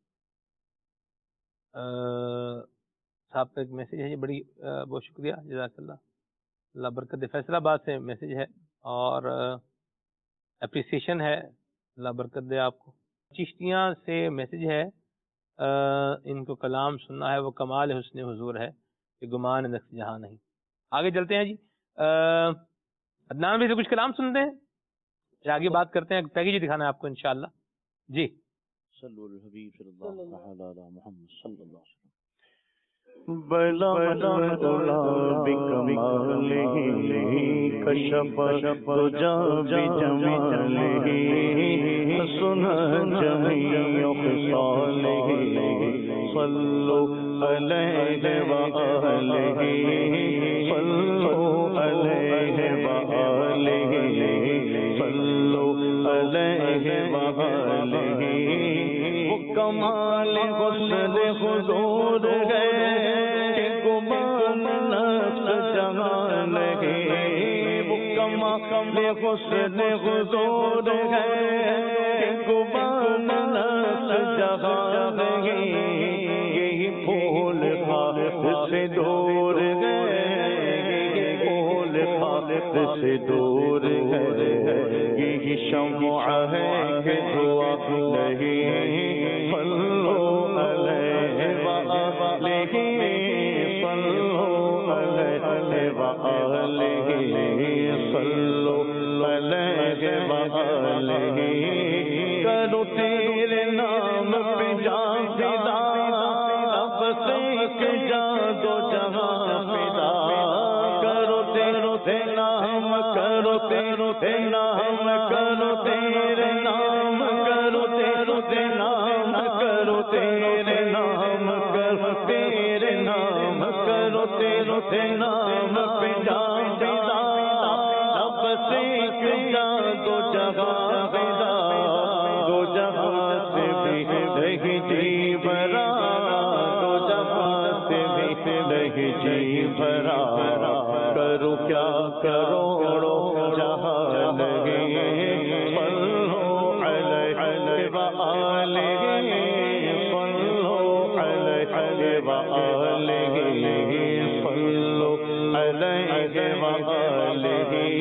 صاحب کا ایک میسج ہے، یہ بڑی بہت شکریہ، جزاک اللہ. اللہ برکت دے. فیصل آباد سے میسج ہے اور اپریسیشن ہے، اللہ برکت دے آپ کو. چشتیاں سے میسج ہے، ان کو کلام سننا ہے، وہ کمال حسن حضور ہے کہ گمان نقص جہاں نہیں. آگے چلتے ہیں جی. عدنان بھائی سے کچھ کلام سنتے ہیں، پھر آگے بات کرتے ہیں. پیکیج دکھانا ہے آپ کو انشاءاللہ. جی صلو الحبیب صلی اللہ علیہ محمد صلی اللہ علیہ وسلم. بلا بلا بکمالہ کشف تجا بجمالہ سنا جمیع خصالہ صلو علیہ وآلہ صلو علیہ وآلہ صلو علیہ وآلہ. وہ کمال حسن حضور ہے کہ گمان نفس جہاں نہیں. وہ کمال حسن حضور ہے کہ گمان نفس جہاں نہیں. یہی پھول خالق سے دور ہے، یہی پھول خالق سے دور ہے. یہی شمع ہے کہ دعا نہیں. صلو علیہ وآلہ صلو علیہ وآلہ صلو علیہ وآلہ. کرو تیرے نام پہ جان فدا، اب سے جا دو جہاں فدا. کرو تیرے نام، کرو تیرے نام، کرو تیرے نام، کرو تیرے نام، کرو تیرے نام، کرو تیرے نام، کرو تیرے نام پہ جان فدا. اب سے جا دو جہاں فدا، دو جہاں سے بھی رہی جی بھرا، دو جہاں سے بھی رہی جی بھرا. کرو کیا کرو جہاں نہیں. صلو علیہ وآلہ صلو علیہ وآلہ صلو علیہ وآلہ.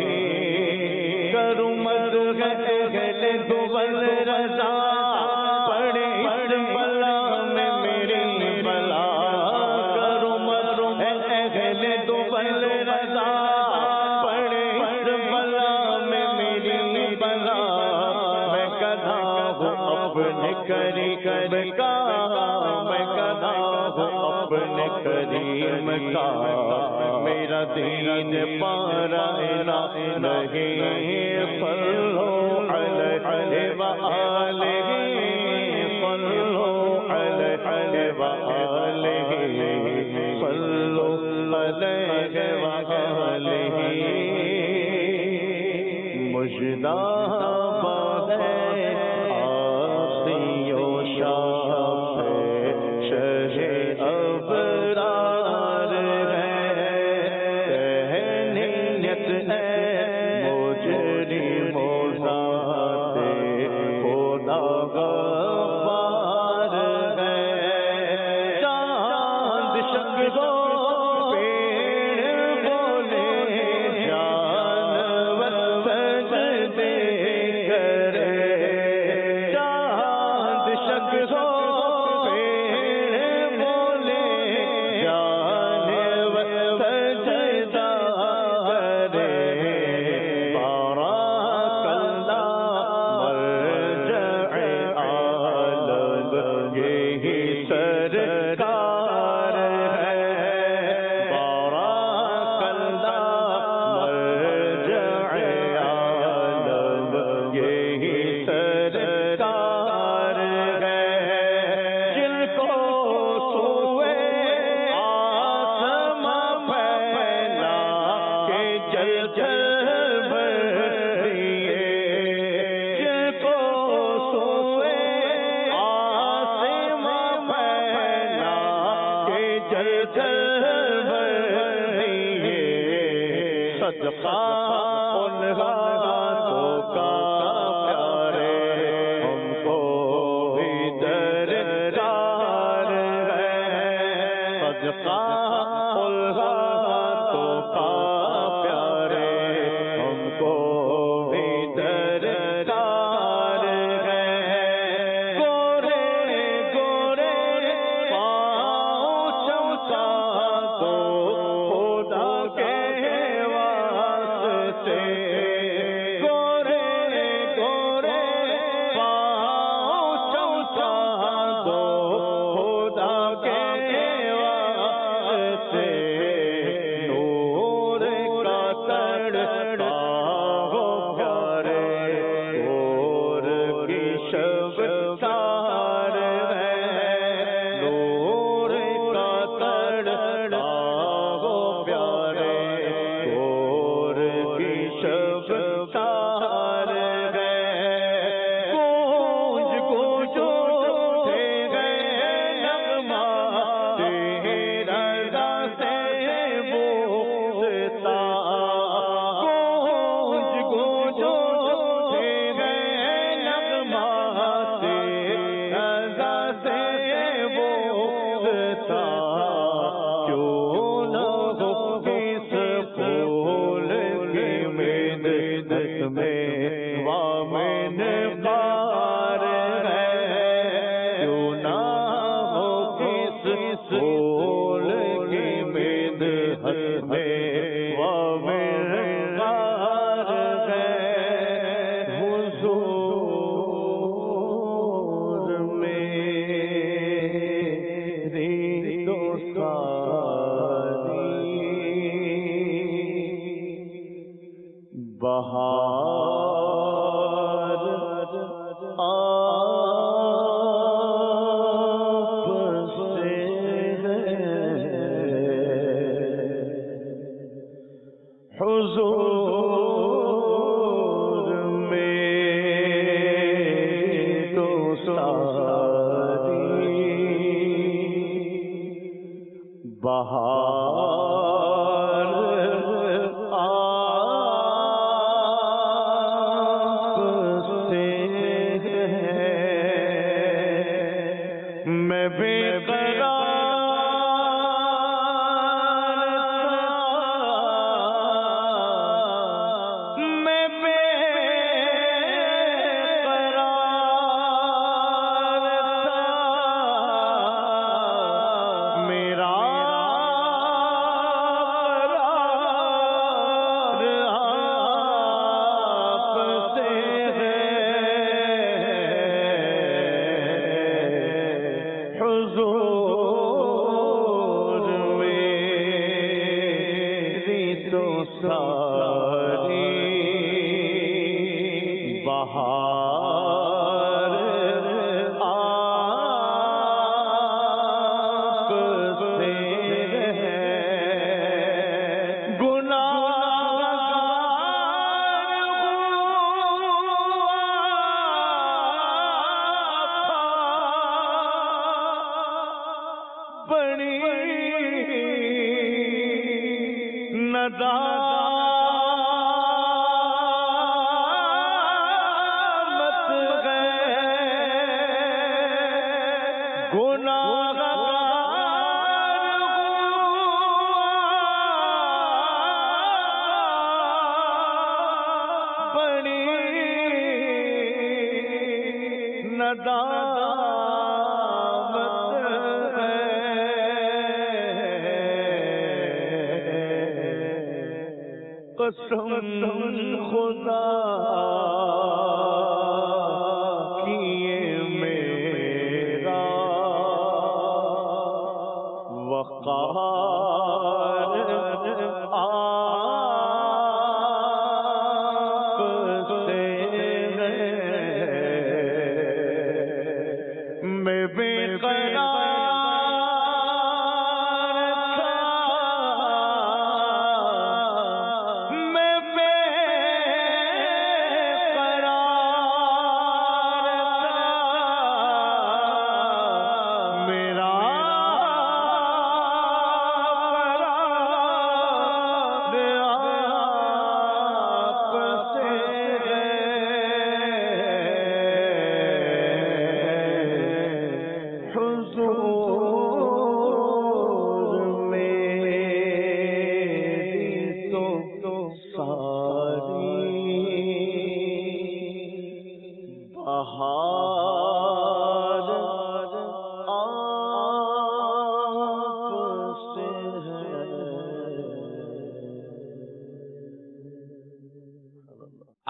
کرو مدح اہل دول رضا، پڑے اس بلا میں میری بلا. کرو مدح اہل دول رضا، پڑے اس بلا میں میری بلا. میں گدھا ہوں اپنے کریم کا، میں گدھا ہوں اپنے کریم کا. میرا دین پارا نہیں. صلو علیہ وآلہ صلو علیہ وآلہ صلو علیہ وآلہ. مجدہ باد آسی و شاف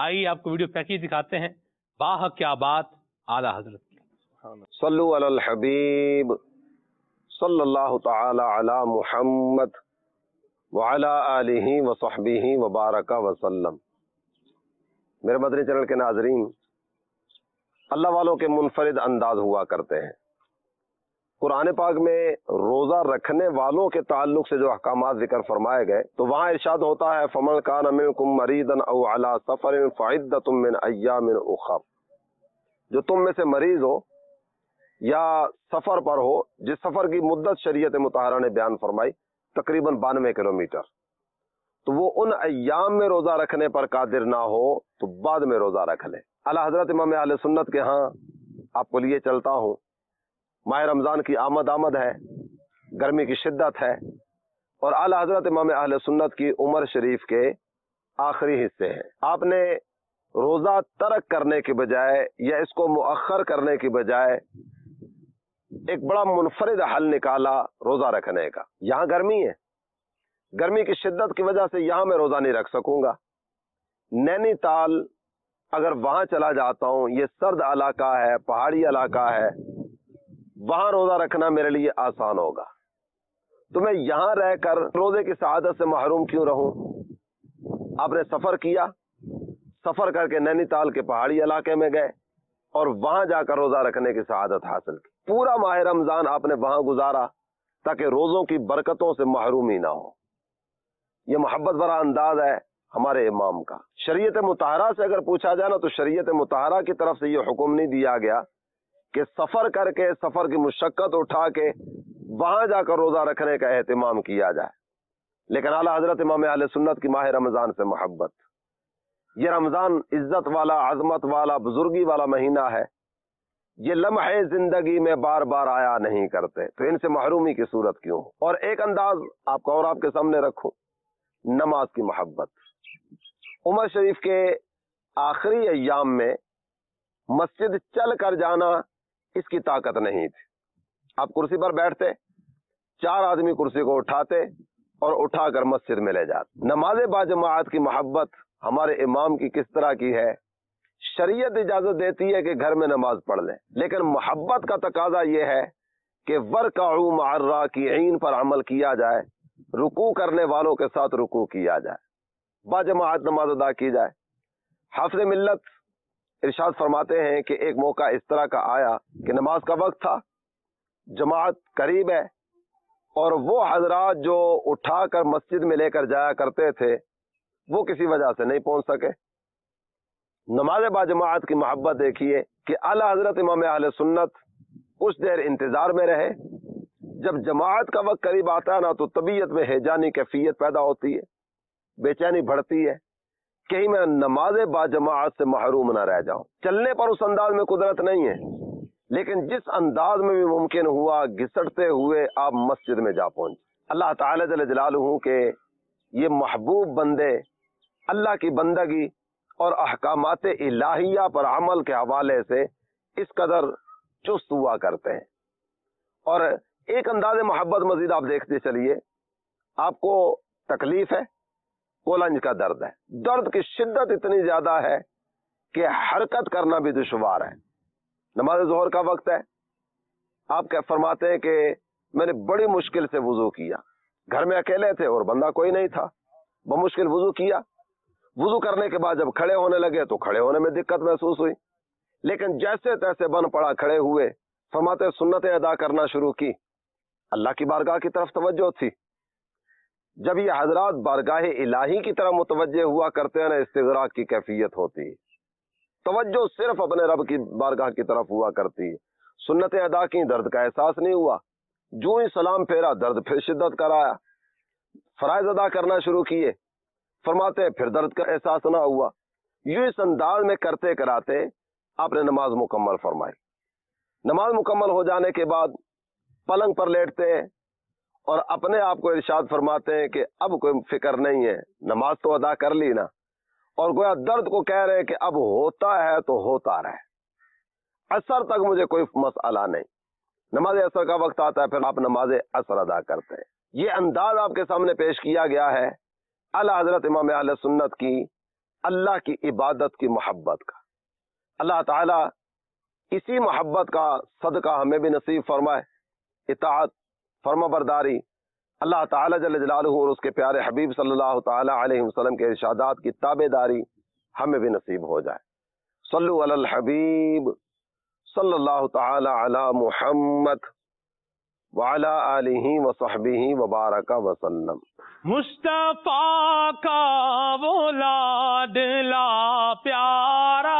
آئیے آپ کو ویڈیو پیکیج دکھاتے ہیں، باحق کیا بات اعلیٰ حضرت کی۔ صلو علی الحبیب صلی اللہ تعالی علی محمد وعلی آلہ وصحبہ وبارک وسلم۔ میرے مدنی چینل کے ناظرین، اللہ والوں کے منفرد انداز ہوا کرتے ہیں۔ قرآن پاک میں روزہ رکھنے والوں کے تعلق سے جو احکامات ذکر فرمائے گئے تو وہاں ارشاد ہوتا ہے فَمَنْ كَانَ مِنْكُمْ مَرِيضًا أَوْ عَلَى سَفَرٍ فَعِدَّةٌ مِّنْ أَيَّامٍ أُخَرَ، جو تم میں سے مریض ہو یا سفر پر ہو، جس سفر کی مدت شریعت مطہرہ نے بیان فرمائی تقریباً بانوے کلومیٹر، تو وہ ان ایام میں روزہ رکھنے پر قادر نہ ہو تو بعد میں روزہ رکھ لے۔ اعلیٰ حضرت امام اہل سنت کے ہاں آپ کو لیے چلتا ہوں، ماہ رمضان کی آمد آمد ہے، گرمی کی شدت ہے، اور اعلیٰ حضرت امام اہل سنت کی عمر شریف کے آخری حصے ہیں۔ آپ نے روزہ ترک کرنے کی بجائے یا اس کو مؤخر کرنے کی بجائے ایک بڑا منفرد حل نکالا روزہ رکھنے کا۔ یہاں گرمی ہے، گرمی کی شدت کی وجہ سے یہاں میں روزہ نہیں رکھ سکوں گا، نینی تال اگر وہاں چلا جاتا ہوں، یہ سرد علاقہ ہے، پہاڑی علاقہ ہے، وہاں روزہ رکھنا میرے لیے آسان ہوگا، تو میں یہاں رہ کر روزے کی سعادت سے محروم کیوں رہوں؟ آپ نے سفر کیا، سفر کر کے نینی تال کے پہاڑی علاقے میں گئے اور وہاں جا کر روزہ رکھنے کی سعادت حاصل کی، پورا ماہ رمضان آپ نے وہاں گزارا تاکہ روزوں کی برکتوں سے محرومی نہ ہو۔ یہ محبت بھرا انداز ہے ہمارے امام کا۔ شریعت مطہرہ سے اگر پوچھا جائے نا تو شریعت مطہرہ کی طرف سے یہ حکم نہیں دیا گیا کہ سفر کر کے سفر کی مشقت اٹھا کے وہاں جا کر روزہ رکھنے کا اہتمام کیا جائے، لیکن اعلیٰ حضرت امام اہل سنت کی ماہ رمضان سے محبت۔ یہ رمضان عزت والا، عظمت والا، بزرگی والا مہینہ ہے، یہ لمحے زندگی میں بار بار آیا نہیں کرتے، تو ان سے محرومی کی صورت کیوں؟ اور ایک انداز آپ کو اور آپ کے سامنے رکھوں، نماز کی محبت۔ عمر شریف کے آخری ایام میں مسجد چل کر جانا اس کی طاقت نہیں تھی۔ آپ کرسی پر بیٹھتے، چار آدمی کرسی کو اٹھاتے اور اٹھا کر مسجد میں لے جاتے۔ نماز باجماعت کی محبت ہمارے امام کی کس طرح کی ہے؟ شریعت اجازت دیتی ہے کہ گھر میں نماز پڑھ لیں، لیکن محبت کا تقاضا یہ ہے کہ وَرْكَعُوا مَعَ الرَّاكِعِينَ پر عمل کیا جائے، رکوع کرنے والوں کے ساتھ رکوع کیا جائے، باجماعت نماز ادا کی جائے۔ حافظ ملت ارشاد فرماتے ہیں کہ ایک موقع اس طرح کا آیا کہ نماز کا وقت تھا، جماعت قریب ہے، اور وہ حضرات جو اٹھا کر مسجد میں لے کر جایا کرتے تھے وہ کسی وجہ سے نہیں پہنچ سکے۔ نماز باجماعت کی محبت دیکھیے کہ اعلیٰ حضرت امام اہل سنت کچھ دیر انتظار میں رہے، جب جماعت کا وقت قریب آتا ہے نا تو طبیعت میں ہیجانی کیفیت پیدا ہوتی ہے، بے چینی بڑھتی ہے، کہیں میں نماز باجماعت سے محروم نہ رہ جاؤں۔ چلنے پر اس انداز میں قدرت نہیں ہے، لیکن جس انداز میں بھی ممکن ہوا گھسٹتے ہوئے آپ مسجد میں جا پہنچے۔ اللہ تعالی جل جلالہ کے یہ محبوب بندے اللہ کی بندگی اور احکامات الہیہ پر عمل کے حوالے سے اس قدر چست ہوا کرتے ہیں۔ اور ایک انداز محبت مزید آپ دیکھتے چلیے، آپ کو تکلیف ہے، کولنج کا درد ہے، درد کی شدت اتنی زیادہ ہے کہ حرکت کرنا بھی دشوار ہے، نماز ظہر کا وقت ہے، آپ کیا فرماتے ہیں کہ میں نے بڑی مشکل سے وضو کیا، گھر میں اکیلے تھے اور بندہ کوئی نہیں تھا، بمشکل وضو کیا، وضو کرنے کے بعد جب کھڑے ہونے لگے تو کھڑے ہونے میں دقت محسوس ہوئی، لیکن جیسے تیسے بن پڑا، کھڑے ہوئے، فرماتے سنتیں ادا کرنا شروع کی، اللہ کی بارگاہ کی طرف توجہ تھی۔ جب یہ حضرات بارگاہ الہی کی طرف متوجہ ہوا کرتے ہیں نا، استغراق کی کیفیت ہوتی ہے، توجہ صرف اپنے رب کی بارگاہ کی طرف ہوا کرتی ہے۔ سنتیں ادا کی، درد کا احساس نہیں ہوا، جو ہی سلام پھیرا درد پھر شدت کر آیا، فرائض ادا کرنا شروع کیے، فرماتے پھر درد کا احساس نہ ہوا، یوں اس انداز میں کرتے کراتے آپ نے نماز مکمل فرمائی۔ نماز مکمل ہو جانے کے بعد پلنگ پر لیٹتے ہیں اور اپنے آپ کو ارشاد فرماتے ہیں کہ اب کوئی فکر نہیں ہے، نماز تو ادا کر لی نا، اور گویا درد کو کہہ رہے کہ اب ہوتا ہے تو ہوتا رہے، عصر تک مجھے کوئی مسئلہ نہیں۔ نماز عصر کا وقت آتا ہے، پھر آپ نماز عصر ادا کرتے ہیں۔ یہ انداز آپ کے سامنے پیش کیا گیا ہے اعلیٰ حضرت امام اہل سنت کی اللہ کی عبادت کی محبت کا۔ اللہ تعالیٰ اسی محبت کا صدقہ ہمیں بھی نصیب فرمائے، اطاعت، فرما برداری، اللہ تعالیٰ جل جلالہ اور اس کے پیارے حبیب صلی اللہ تعالیٰ علیہ وسلم کے ارشادات کی تابع داری ہمیں بھی نصیب ہو جائے۔ صلو علی الحبیب صلی اللہ تعالیٰ علی محمد وعلی آلہ وصحبہ وبارک وسلم۔ مصطفیٰ کا وہ لاڈلا پیارا،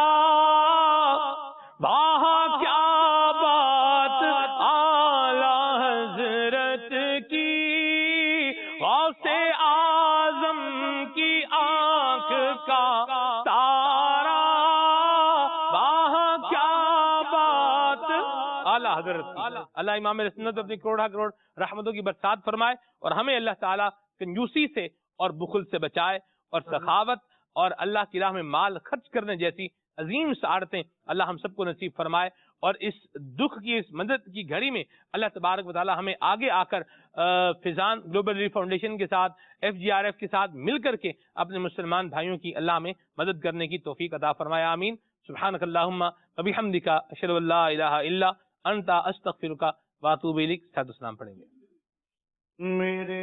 واہ کیا بات اعلیٰ حضرت کی، غوث اعظم کی آنکھ کا تارا، واہ کیا بات اعلیٰ حضرت۔ اللہ امام سنت اپنی کروڑا کروڑ رحمتوں کی برسات فرمائے، اور ہمیں اللہ تعالیٰ کنجوسی سے اور بخل سے بچائے، اور سخاوت اور اللہ کی راہ میں مال خرچ کرنے جیسی عظیم سعادتیں اللہ ہم سب کو نصیب فرمائے، اور اس دکھ کی، اس مدد کی گھڑی میں اللہ تبارک و تعالی ہمیں آگے آ کر فیضان گلوبل ریلیف فاؤنڈیشن کے ساتھ، ایف جی آر ایف کے ساتھ مل کر کے اپنے مسلمان بھائیوں کی اللہ میں مدد کرنے کی توفیق عطا فرمایا، آمین۔ سبحانک اللہم و بحمدک، اشہد ان لا الہ الا انت، استغفرک و اتوب الیک۔ صحت و سلام پڑھیں گے۔ میرے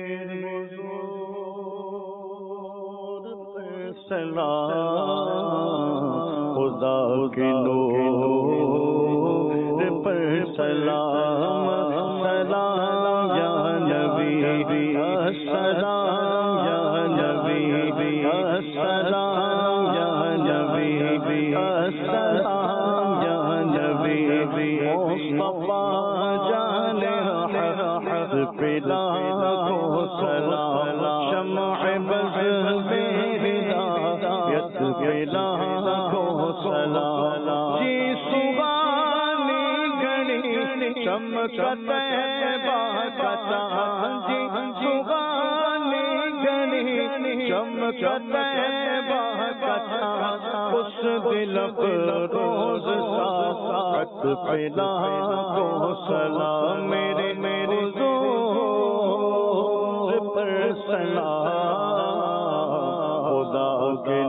سلام خدا کے نور پر سلام، سلام یا نبی، السلام یا نبی، السلام یا نبی، السلام یا نبی، مصطفیٰ جان رحمت پلا کو سلام، شمع بز میں ہدایت پلا کو سلام، جی سبحانی گھڑی چمکتے باکتا، جی سبحانی گھڑی چمکتے باکتا، اس دل پر روز ساعت پلا کو سلام، میرے میرے حضور پر سلام، خدا کے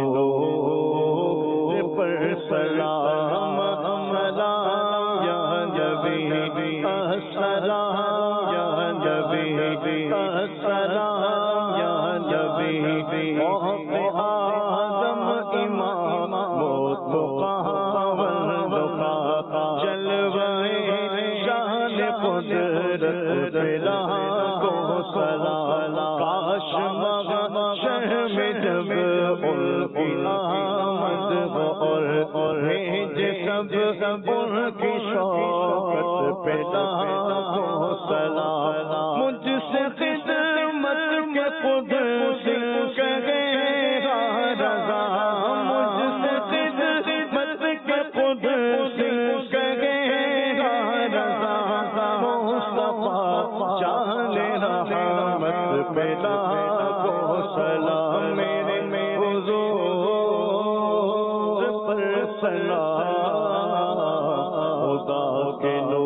نور پر سلام، سلام یا نبی، السلام یا نبی، السلام یا نبی، موت آدم امام موت مقابل جلوے شان قدرت پلا کو سلام، کاش محشر میں جب ان کی آمد اور بھیج سب ان کی شوقت پلا کو سلام، مجھ سے خدمت کے قدس کہے گا رضا، مجھ سے خدمت کے قدس کہے گا رضا، مصطفیٰ جان رحمت پلا کو سلام، میرے حضور پر سلام، خدا کے